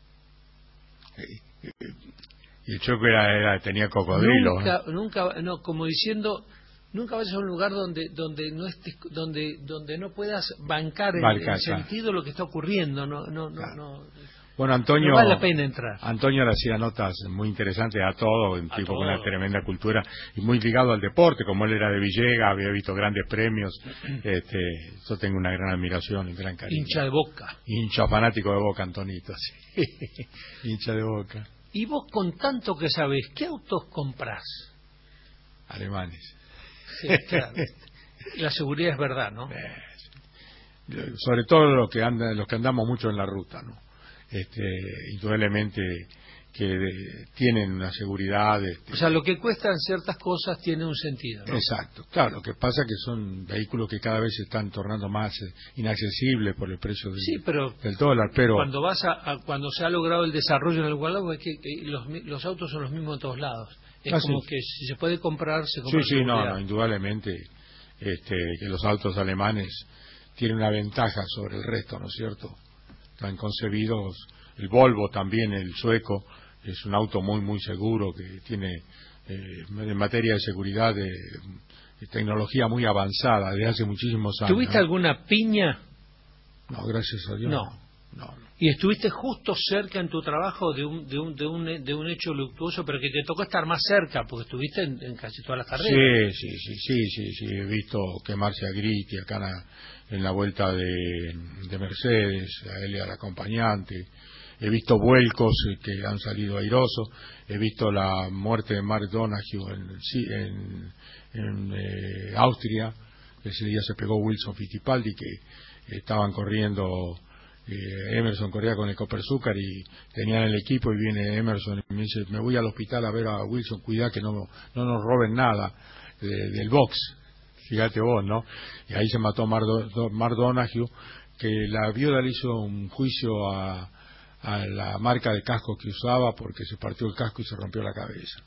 Y el Choco era, era, tenía cocodrilo. Nunca, ¿eh? nunca, no, como diciendo, nunca vayas a un lugar donde donde no estés, donde donde no puedas bancar el, Bancar, el sentido de lo que está ocurriendo. No, no, no, claro. no. Bueno, Antonio, no vale la pena entrar. Antonio le hacía notas muy interesantes a todo, un A tipo todo. con una tremenda cultura y muy ligado al deporte, como él era de Villegas, había visto grandes premios. Este, yo tengo una gran admiración y gran cariño. Hincha de Boca. Hincha fanático de Boca, Antonito, sí. Hincha de Boca. Y vos con tanto que sabés, ¿qué autos comprás? Alemanes. Sí, claro. La seguridad es verdad, ¿no? Eh, sobre todo los que andan, los que andamos mucho en la ruta, ¿no? Este, indudablemente que de, tienen una seguridad. Este, o sea, lo que cuestan ciertas cosas tiene un sentido, ¿no? Exacto. Claro, lo que pasa es que son vehículos que cada vez se están tornando más eh, inaccesibles por el precio del, sí, pero del dólar, pero cuando vas a, a cuando se ha logrado el desarrollo en algún lado, es que, que los, los autos son los mismos en todos lados. Es ah, como sí. que si se puede comprar, se compra. Sí, sí, no, no, indudablemente este, que los autos alemanes tienen una ventaja sobre el resto, ¿no es cierto? Están concebidos, el Volvo también, el sueco, es un auto muy, muy seguro, que tiene eh, en materia de seguridad de, de tecnología muy avanzada desde hace muchísimos años. ¿Tuviste alguna piña? No, gracias a Dios. No. No, no. Y estuviste justo cerca en tu trabajo de un, de un, de un, de un hecho luctuoso, pero que te tocó estar más cerca, porque estuviste en, en casi todas las carreras. Sí, sí, sí, sí, sí, sí, he visto quemarse a Gritti acá en la, en la vuelta de, de Mercedes, a él y al acompañante. He visto vuelcos que han salido airosos, he visto la muerte de Mark Donoghue en, en, en eh, Austria, ese día se pegó Wilson Fittipaldi, que estaban corriendo, eh, Emerson corría con el Copersucar y tenían el equipo y viene Emerson y me dice, me voy al hospital a ver a Wilson, cuidá que no, no nos roben nada de, del box, fíjate vos, ¿no? Y ahí se mató Mark, Do, Mark Donoghue, que la viuda le hizo un juicio a a la marca de casco que usaba porque se partió el casco y se rompió la cabeza.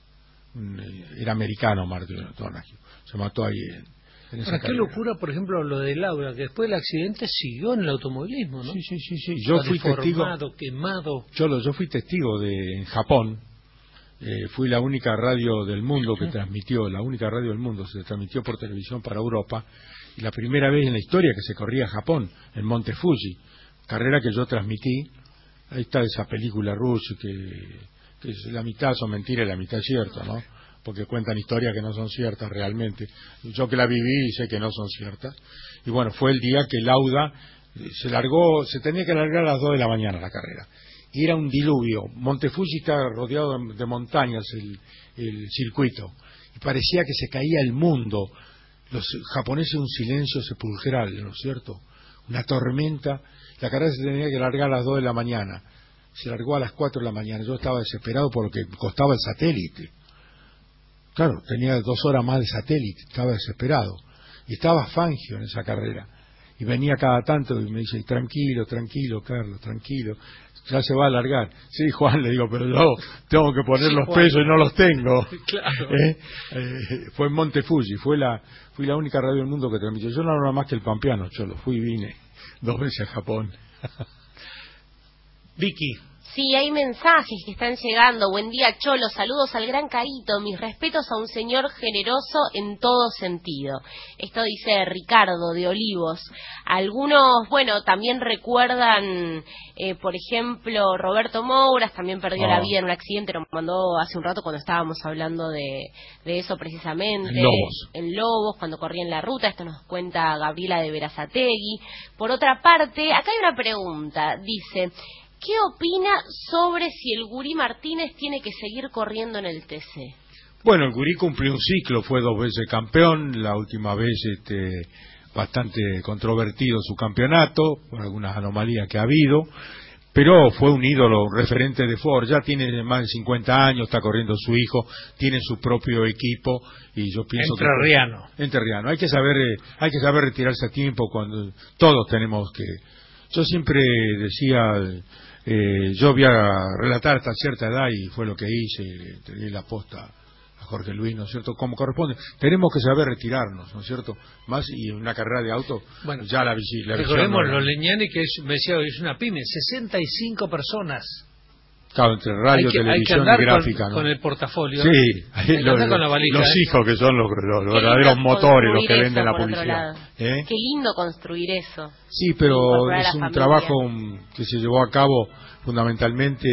Era americano Mark Donoghue, se mató ahí en, en esa Ahora, qué carrera. locura, por ejemplo, lo de Laura, que después del accidente siguió en el automovilismo, ¿no? Sí, sí, sí, sí. Yo Está fui testigo, quemado. Cholo, yo fui testigo de en Japón. Eh, fui la única radio del mundo que transmitió, la única radio del mundo, se transmitió por televisión para Europa, y la primera vez en la historia que se corría a Japón, en Monte Fuji, carrera que yo transmití. Ahí está esa película Rush, que, que es, la mitad son mentiras y la mitad es cierto, ¿no? Porque cuentan historias que no son ciertas realmente. Yo que la viví sé que no son ciertas. Y bueno, fue el día que Lauda se largó, se tenía que largar a las dos de la mañana la carrera. Y era un diluvio. Monte Fuji está rodeado de montañas el, el circuito. Y parecía que se caía el mundo. Los japoneses un silencio sepulcral, ¿no es cierto? Una tormenta. La carrera se tenía que largar a las dos de la mañana. Se largó a las cuatro de la mañana. Yo estaba desesperado porque costaba el satélite. Claro, tenía dos horas más de satélite. Estaba desesperado. Y estaba Fangio en esa carrera. Y venía cada tanto y me dice, tranquilo, tranquilo, Carlos, tranquilo. Ya se va a alargar. Sí, Juan, le digo, pero yo tengo que poner sí, los Juan. pesos y no los tengo. Claro. ¿Eh? Eh, fue en Monte Fuji. Fue la, fui la única radio del mundo que transmitió. Yo no hablaba más que el pampeano, Cholo. Fui y vine dos veces a Japón. Vicky. Sí, hay mensajes que están llegando. Buen día, Cholo. Saludos al gran Caíto. Mis respetos a un señor generoso en todo sentido. Esto dice Ricardo de Olivos. Algunos, bueno, también recuerdan, eh, por ejemplo, Roberto Mouras también perdió oh. la vida en un accidente. Nos mandó hace un rato cuando estábamos hablando de, de eso precisamente. En Lobos. En Lobos, cuando corría en la ruta. Esto nos cuenta Gabriela de Berazategui. Por otra parte, acá hay una pregunta. Dice... ¿Qué opina sobre si el Gurí Martínez tiene que seguir corriendo en el T C? Bueno, el Gurí cumplió un ciclo, fue dos veces campeón, la última vez este, bastante controvertido su campeonato, por algunas anomalías que ha habido, pero fue un ídolo, un referente de Ford, ya tiene más de cincuenta años, está corriendo su hijo, tiene su propio equipo y yo pienso Entrerriano. que... Entrerriano. Hay que saber, eh, hay que saber retirarse a tiempo cuando todos tenemos que... Yo siempre decía... Eh, yo voy a relatar hasta cierta edad y fue lo que hice, le di la posta a Jorge Luis, ¿no es cierto? Como corresponde, tenemos que saber retirarnos, ¿no es cierto? Más y en una carrera de auto, bueno, ya la, la recordemos visión... No, los Leñani, que es, me decía, es una pyme, sesenta y cinco personas. Claro, entre radio, que, televisión y gráfica, con, ¿no? Con el portafolio. Sí, hay que los, andar con la valija, los ¿eh? hijos que son los, los, los verdaderos motores, los que venden la publicidad. ¿Eh? Qué lindo construir eso. Sí, pero es un trabajo que se llevó a cabo fundamentalmente.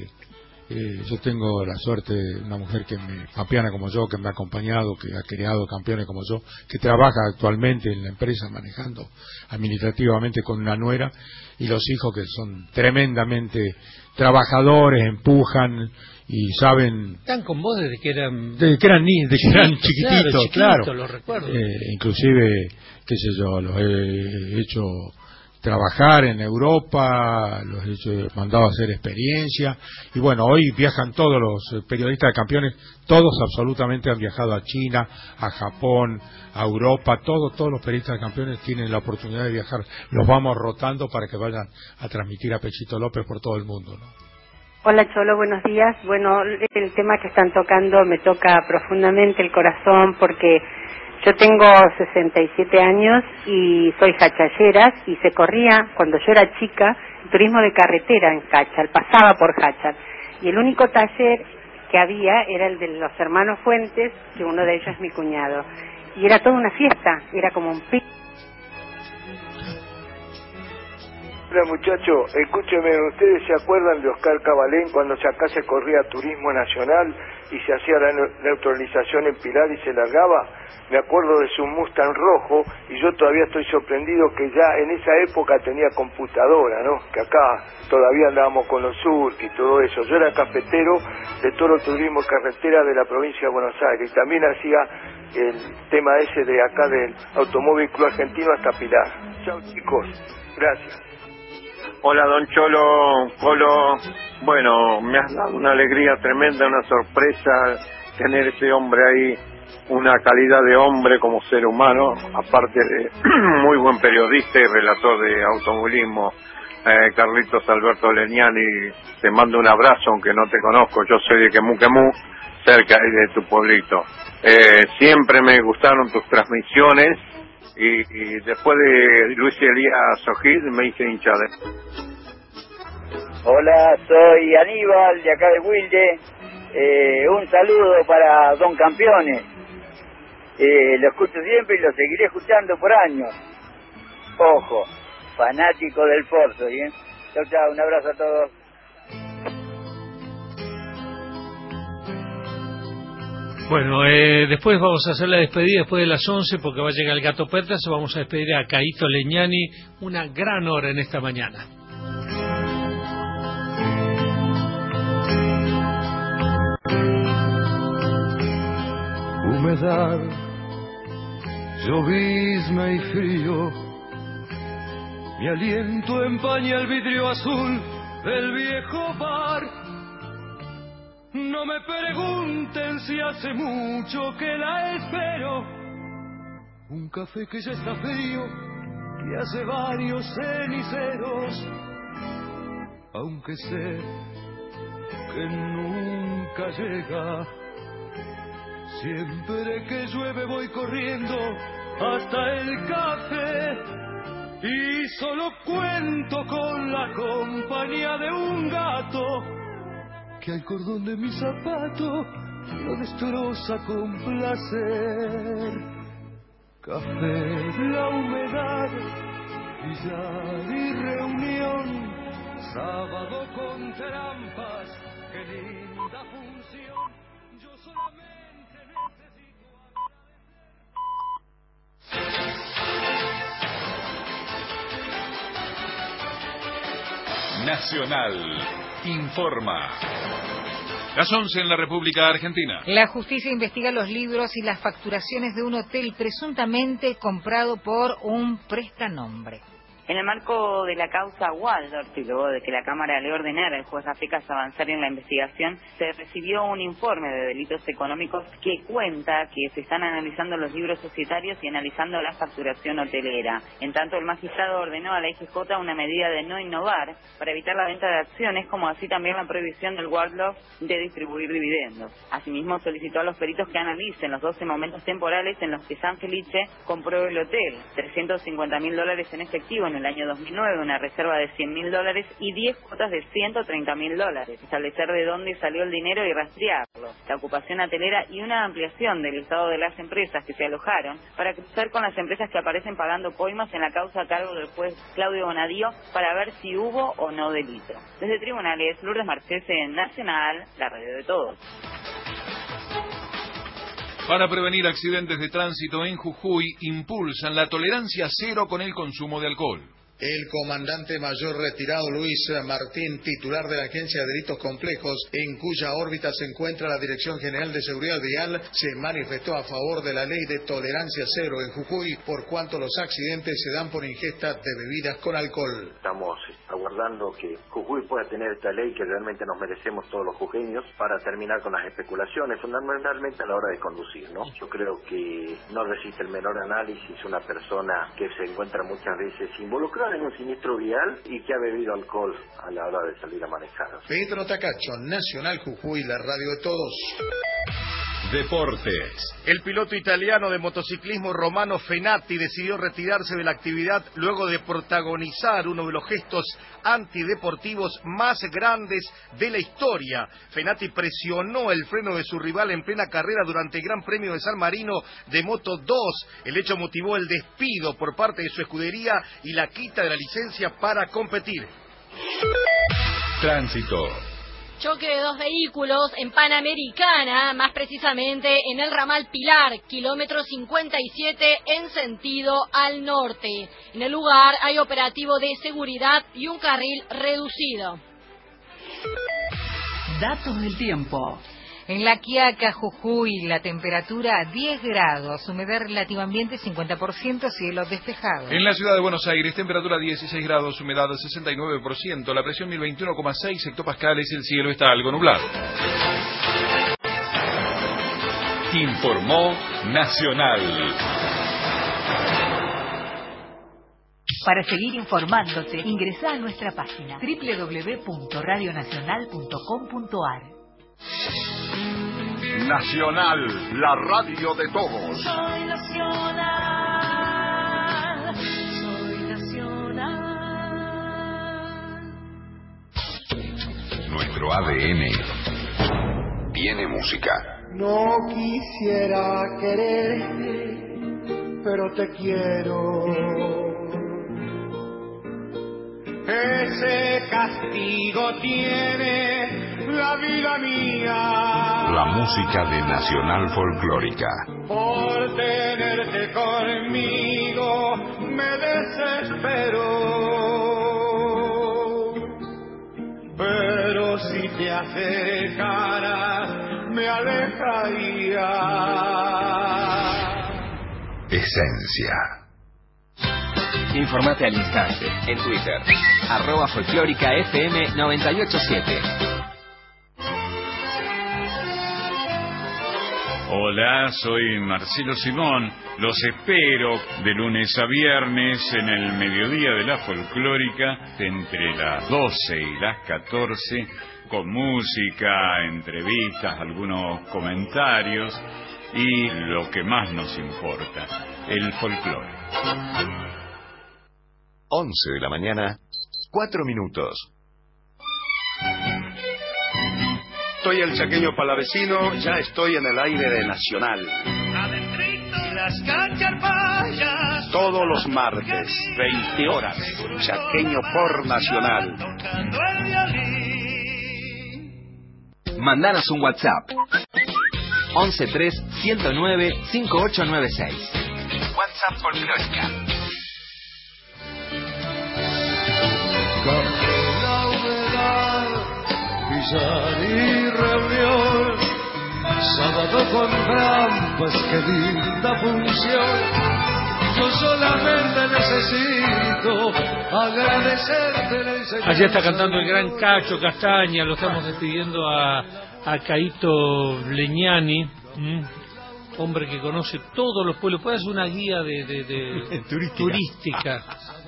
Eh, yo tengo la suerte de una mujer que me, campeona como yo, que me ha acompañado, que ha creado campeones como yo, que trabaja actualmente en la empresa manejando administrativamente con una nuera, y los hijos que son tremendamente trabajadores, empujan y saben... Están con vos desde que eran... Desde que eran, ni, desde que eran chiquititos, claro. claro. Lo recuerdo. Eh, inclusive, qué sé yo, los he hecho... trabajar en Europa, los he mandado a hacer experiencia, y bueno, hoy viajan todos los periodistas de campeones, todos absolutamente han viajado a China, a Japón, a Europa, todos, todos los periodistas de campeones tienen la oportunidad de viajar, los vamos rotando para que vayan a transmitir a Pechito López por todo el mundo, ¿no? Hola Cholo, buenos días. Bueno, el tema que están tocando me toca profundamente el corazón porque yo tengo sesenta y siete años y soy Hachalleras y se corría, cuando yo era chica, turismo de carretera en Hachal, pasaba por Hachal. Y el único taller que había era el de los hermanos Fuentes, que uno de ellos es mi cuñado. Y era toda una fiesta, era como un pic. Hola muchachos, escúcheme, ¿ustedes se acuerdan de Oscar Cabalén cuando acá se corría turismo nacional y se hacía la neutralización en Pilar y se largaba? Me acuerdo de su Mustang rojo y yo todavía estoy sorprendido que ya en esa época tenía computadora, ¿no? Que acá todavía andábamos con los Surk y todo eso. Yo era cafetero de todo el turismo carretera de la provincia de Buenos Aires y también hacía el tema ese de acá del Automóvil Club Argentino hasta Pilar. Chao chicos, gracias. Hola don Cholo, Polo, bueno, me has dado una alegría tremenda, una sorpresa tener ese hombre ahí, una calidad de hombre como ser humano, aparte de muy buen periodista y relator de automovilismo. eh, Carlitos Alberto Leñani, te mando un abrazo aunque no te conozco, yo soy de Quemú Quemú, cerca de tu pueblito. Eh, siempre me gustaron tus transmisiones. Y, y después de Luis Elías Ojid me hice hincha de... Hola, soy Aníbal de acá de Wilde. Eh, un saludo para Don Campeones. Eh, lo escucho siempre y lo seguiré escuchando por años. Ojo, fanático del Ford, ¿eh? Chao, chao, un abrazo a todos. Bueno, eh, después vamos a hacer la despedida después de las once porque va a llegar el Gato Pertas. Vamos a despedir a Caíto Leñani, una gran hora en esta mañana. Humedad, llovizna y frío, mi aliento empaña el vidrio azul del viejo bar. No me pregunten si hace mucho que la espero. Un café que ya está frío y hace varios ceniceros. Aunque sé que nunca llega. Siempre que llueve voy corriendo hasta el café y solo cuento con la compañía de un gato que al cordón de mi zapato lo destroza con placer. Café, la humedad, billar y reunión, sábado con trampas, qué linda función. Yo solamente necesito agradecer. Nacional informa. Las once en la República Argentina. La justicia investiga los libros y las facturaciones de un hotel presuntamente comprado por un prestanombre. En el marco de la causa Waldorf, y luego de que la Cámara le ordenara al juez Rafecas avanzar en la investigación, se recibió un informe de delitos económicos que cuenta que se están analizando los libros societarios y analizando la facturación hotelera. En tanto, el magistrado ordenó a la I G J una medida de no innovar para evitar la venta de acciones, como así también la prohibición del Waldorf de distribuir dividendos. Asimismo, solicitó a los peritos que analicen los doce momentos temporales en los que San Felice compró el hotel, trescientos cincuenta mil dólares en efectivo en el año dos mil nueve, una reserva de cien mil dólares y diez cuotas de ciento treinta mil dólares. Establecer de dónde salió el dinero y rastrearlo. La ocupación hotelera y una ampliación del listado de las empresas que se alojaron para cruzar con las empresas que aparecen pagando coimas en la causa a cargo del juez Claudio Bonadío para ver si hubo o no delito. Desde Tribunales, Lourdes Marchese, en Nacional, la radio de todos. Para prevenir accidentes de tránsito en Jujuy, impulsan la tolerancia cero con el consumo de alcohol. El comandante mayor retirado Luis Martín, titular de la Agencia de Delitos Complejos, en cuya órbita se encuentra la Dirección General de Seguridad Vial, se manifestó a favor de la ley de tolerancia cero en Jujuy, por cuanto los accidentes se dan por ingesta de bebidas con alcohol. Estamos aguardando que Jujuy pueda tener esta ley que realmente nos merecemos todos los jujeños para terminar con las especulaciones, fundamentalmente a la hora de conducir, ¿no? Yo creo que no resiste el menor análisis una persona que se encuentra muchas veces involucrada en un siniestro vial y que ha bebido alcohol a la hora de salir a manejar. Pedro Tacacho, Nacional Jujuy, la radio de todos. Deportes. El piloto italiano de motociclismo Romano Fenati decidió retirarse de la actividad luego de protagonizar uno de los gestos antideportivos más grandes de la historia. Fenati presionó el freno de su rival en plena carrera durante el Gran Premio de San Marino de Moto dos. El hecho motivó el despido por parte de su escudería y la quita de la licencia para competir. Tránsito. Choque de dos vehículos en Panamericana, más precisamente en el ramal Pilar, kilómetro cincuenta y siete en sentido al norte. En el lugar hay operativo de seguridad y un carril reducido. Datos del tiempo. En La Quiaca, Jujuy, la temperatura diez grados, humedad relativa ambiente cincuenta por ciento, cielo despejado. En la ciudad de Buenos Aires, temperatura dieciséis grados, humedad sesenta y nueve por ciento, la presión mil veintiuno coma seis hectopascales, el cielo está algo nublado. Informó Nacional. Para seguir informándote, ingresá a nuestra página doble u doble u doble u punto radio nacional punto com punto a r. Nacional, la radio de todos. Soy nacional, soy nacional. Nuestro A D N tiene música. No quisiera quererte, pero te quiero. Ese castigo tiene la vida mía. La música de Nacional Folclórica. Por tenerte conmigo me desespero. Pero si te acercaras me alejaría. Esencia. Informate al instante en Twitter, arroba folclórica F M noventa y ocho siete. Hola, soy Marcelo Simón. Los espero de lunes a viernes en el mediodía de la folclórica, entre las doce y las catorce, con música, entrevistas, algunos comentarios y lo que más nos importa, el folclore. once de la mañana, cuatro minutos. Soy el chaqueño palavecino, ya estoy en el aire de Nacional. Las cacharpayas. Todos los martes, veinte horas, chaqueño por Nacional. Mandanos un WhatsApp. once tres, ciento nueve, cincuenta y ocho noventa y seis. WhatsApp Folclórica. La humedad, billar y reunión, sábado con trampas, qué linda función. Yo solamente necesito agradecerte la enseñanza. Allá está cantando el gran Cacho Castaña, lo estamos despidiendo a, a Caíto Leñani, ¿m? Hombre que conoce todos los pueblos, puede hacer una guía de, de, de turística. turística.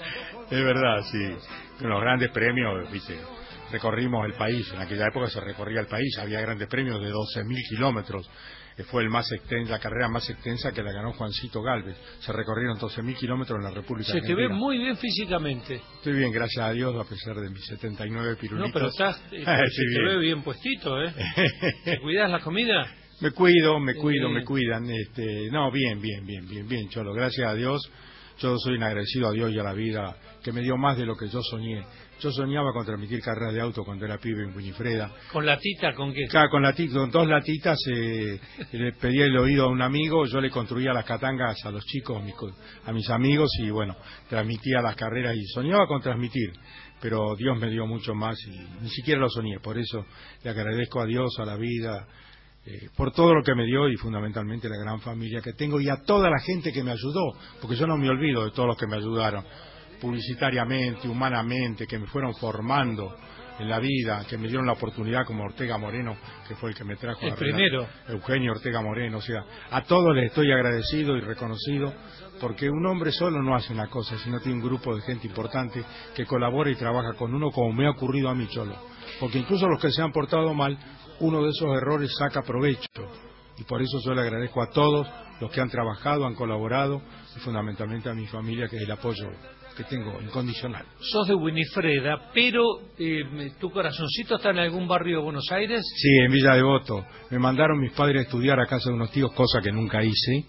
Es verdad, sí. Con los grandes premios, viste, recorrimos el país. En aquella época se recorría el país, había grandes premios de doce mil kilómetros. Fue el más extensa, la carrera más extensa que la ganó Juancito Gálvez. Se recorrieron doce mil kilómetros en la República Se Argentina. te ve muy bien físicamente. Estoy bien, gracias a Dios, a pesar de mis setenta y nueve pirulitos. No, pero estás, eh, sí, se te bien. ve bien puestito, ¿eh? ¿Te cuidas la comida? Me cuido, me cuido, Eh. me cuidan. Este, no, bien, bien, bien, bien, bien, Cholo. Gracias a Dios. Yo soy un agradecido a Dios y a la vida que me dio más de lo que yo soñé. Yo soñaba con transmitir carreras de auto cuando era pibe en Winifreda. ¿Con latita? ¿Con qué? Claro, con, lati- con dos latitas eh, le pedía el oído a un amigo, yo le construía las catangas a los chicos, mis co- a mis amigos y bueno, transmitía las carreras y soñaba con transmitir. Pero Dios me dio mucho más y ni siquiera lo soñé. Por eso le agradezco a Dios, a la vida, eh, por todo lo que me dio y fundamentalmente la gran familia que tengo y a toda la gente que me ayudó, porque yo no me olvido de todos los que me ayudaron, publicitariamente, humanamente, que me fueron formando en la vida, que me dieron la oportunidad, como Ortega Moreno, que fue el que me trajo El a primero. Eugenio Ortega Moreno. O sea, a todos les estoy agradecido y reconocido, porque un hombre solo no hace una cosa, sino tiene un grupo de gente importante que colabora y trabaja con uno, como me ha ocurrido a mí, Cholo. Porque incluso los que se han portado mal, uno de esos errores saca provecho. Y por eso yo le agradezco a todos los que han trabajado, han colaborado, y fundamentalmente a mi familia, que es el apoyo que tengo incondicional. Sos de Winifreda, pero eh, ¿tu corazoncito está en algún barrio de Buenos Aires? Sí, en Villa Devoto. Me mandaron mis padres a estudiar a casa de unos tíos, cosa que nunca hice.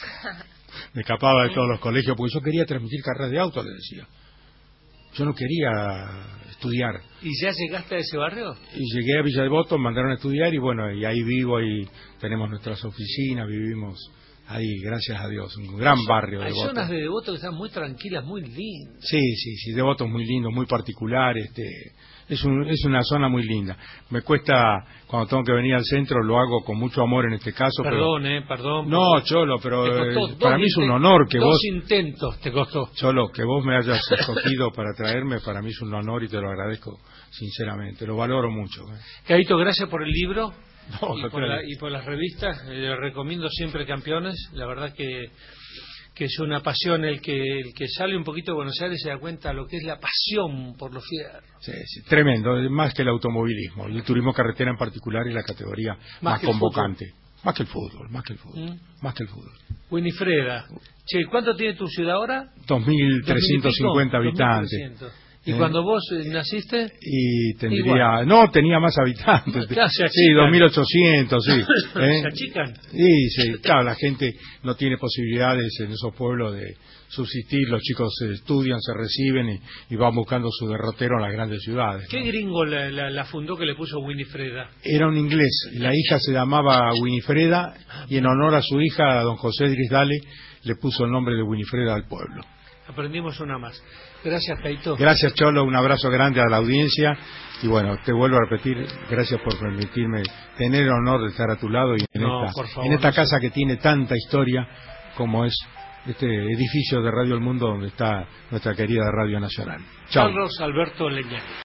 Me escapaba de todos los colegios porque yo quería transmitir carreras de auto, les decía. Yo no quería estudiar. ¿Y ya llegaste a ese barrio? Y llegué a Villa Devoto, me mandaron a estudiar y bueno, y ahí vivo, ahí tenemos nuestras oficinas, vivimos ahí, gracias a Dios, un gran barrio de Hay Devoto. zonas de Devoto que están muy tranquilas, muy lindas. Sí, sí, sí, Devoto es muy lindo, muy particular, este, es, un, es una zona muy linda. Me cuesta, cuando tengo que venir al centro, lo hago con mucho amor en este caso. Perdón, pero... eh, perdón. No, perdón. Cholo, pero Te costó eh, dos para mí es un inten- honor que dos vos... intentos te costó. Cholo, que vos me hayas escogido para traerme, para mí es un honor y te lo agradezco sinceramente, lo valoro mucho. ¿eh? Caíto, gracias por el libro. No, y, no por te- la- y por las revistas, eh, les recomiendo siempre Campeones, la verdad que, que es una pasión, el que el que sale un poquito de Buenos Aires se da cuenta de lo que es la pasión por los fierros. Sí, sí, tremendo, más que el automovilismo, y el turismo carretera en particular y la categoría más, que el convocante. Más que el fútbol, más que el fútbol, ¿Mm? más que el fútbol. Winifreda, che, ¿cuánto tiene tu ciudad ahora? dos mil trescientos cincuenta dos mil habitantes. trescientos. ¿Y ¿Eh? cuando vos eh, naciste? Y tendría... Igual. No, tenía más habitantes. Claro, se sí, achican. dos mil ochocientos, sí. ¿eh? ¿Se achican? Sí, sí, claro, la gente no tiene posibilidades en esos pueblos de subsistir, los chicos eh, estudian, se reciben y, y van buscando su derrotero en las grandes ciudades. ¿Qué gringo la, la, la fundó que le puso Winifreda? Era un inglés, la hija se llamaba Winifreda y en honor a su hija, a don José Drisdale, le puso el nombre de Winifreda al pueblo. Aprendimos una más. Gracias, Caíto. Gracias, Cholo, un abrazo grande a la audiencia y bueno, te vuelvo a repetir, gracias por permitirme tener el honor de estar a tu lado y en No, esta, por favor, en esta no sé. casa que tiene tanta historia como es este edificio de Radio El Mundo donde está nuestra querida Radio Nacional. Chao. Carlos Alberto Leñani.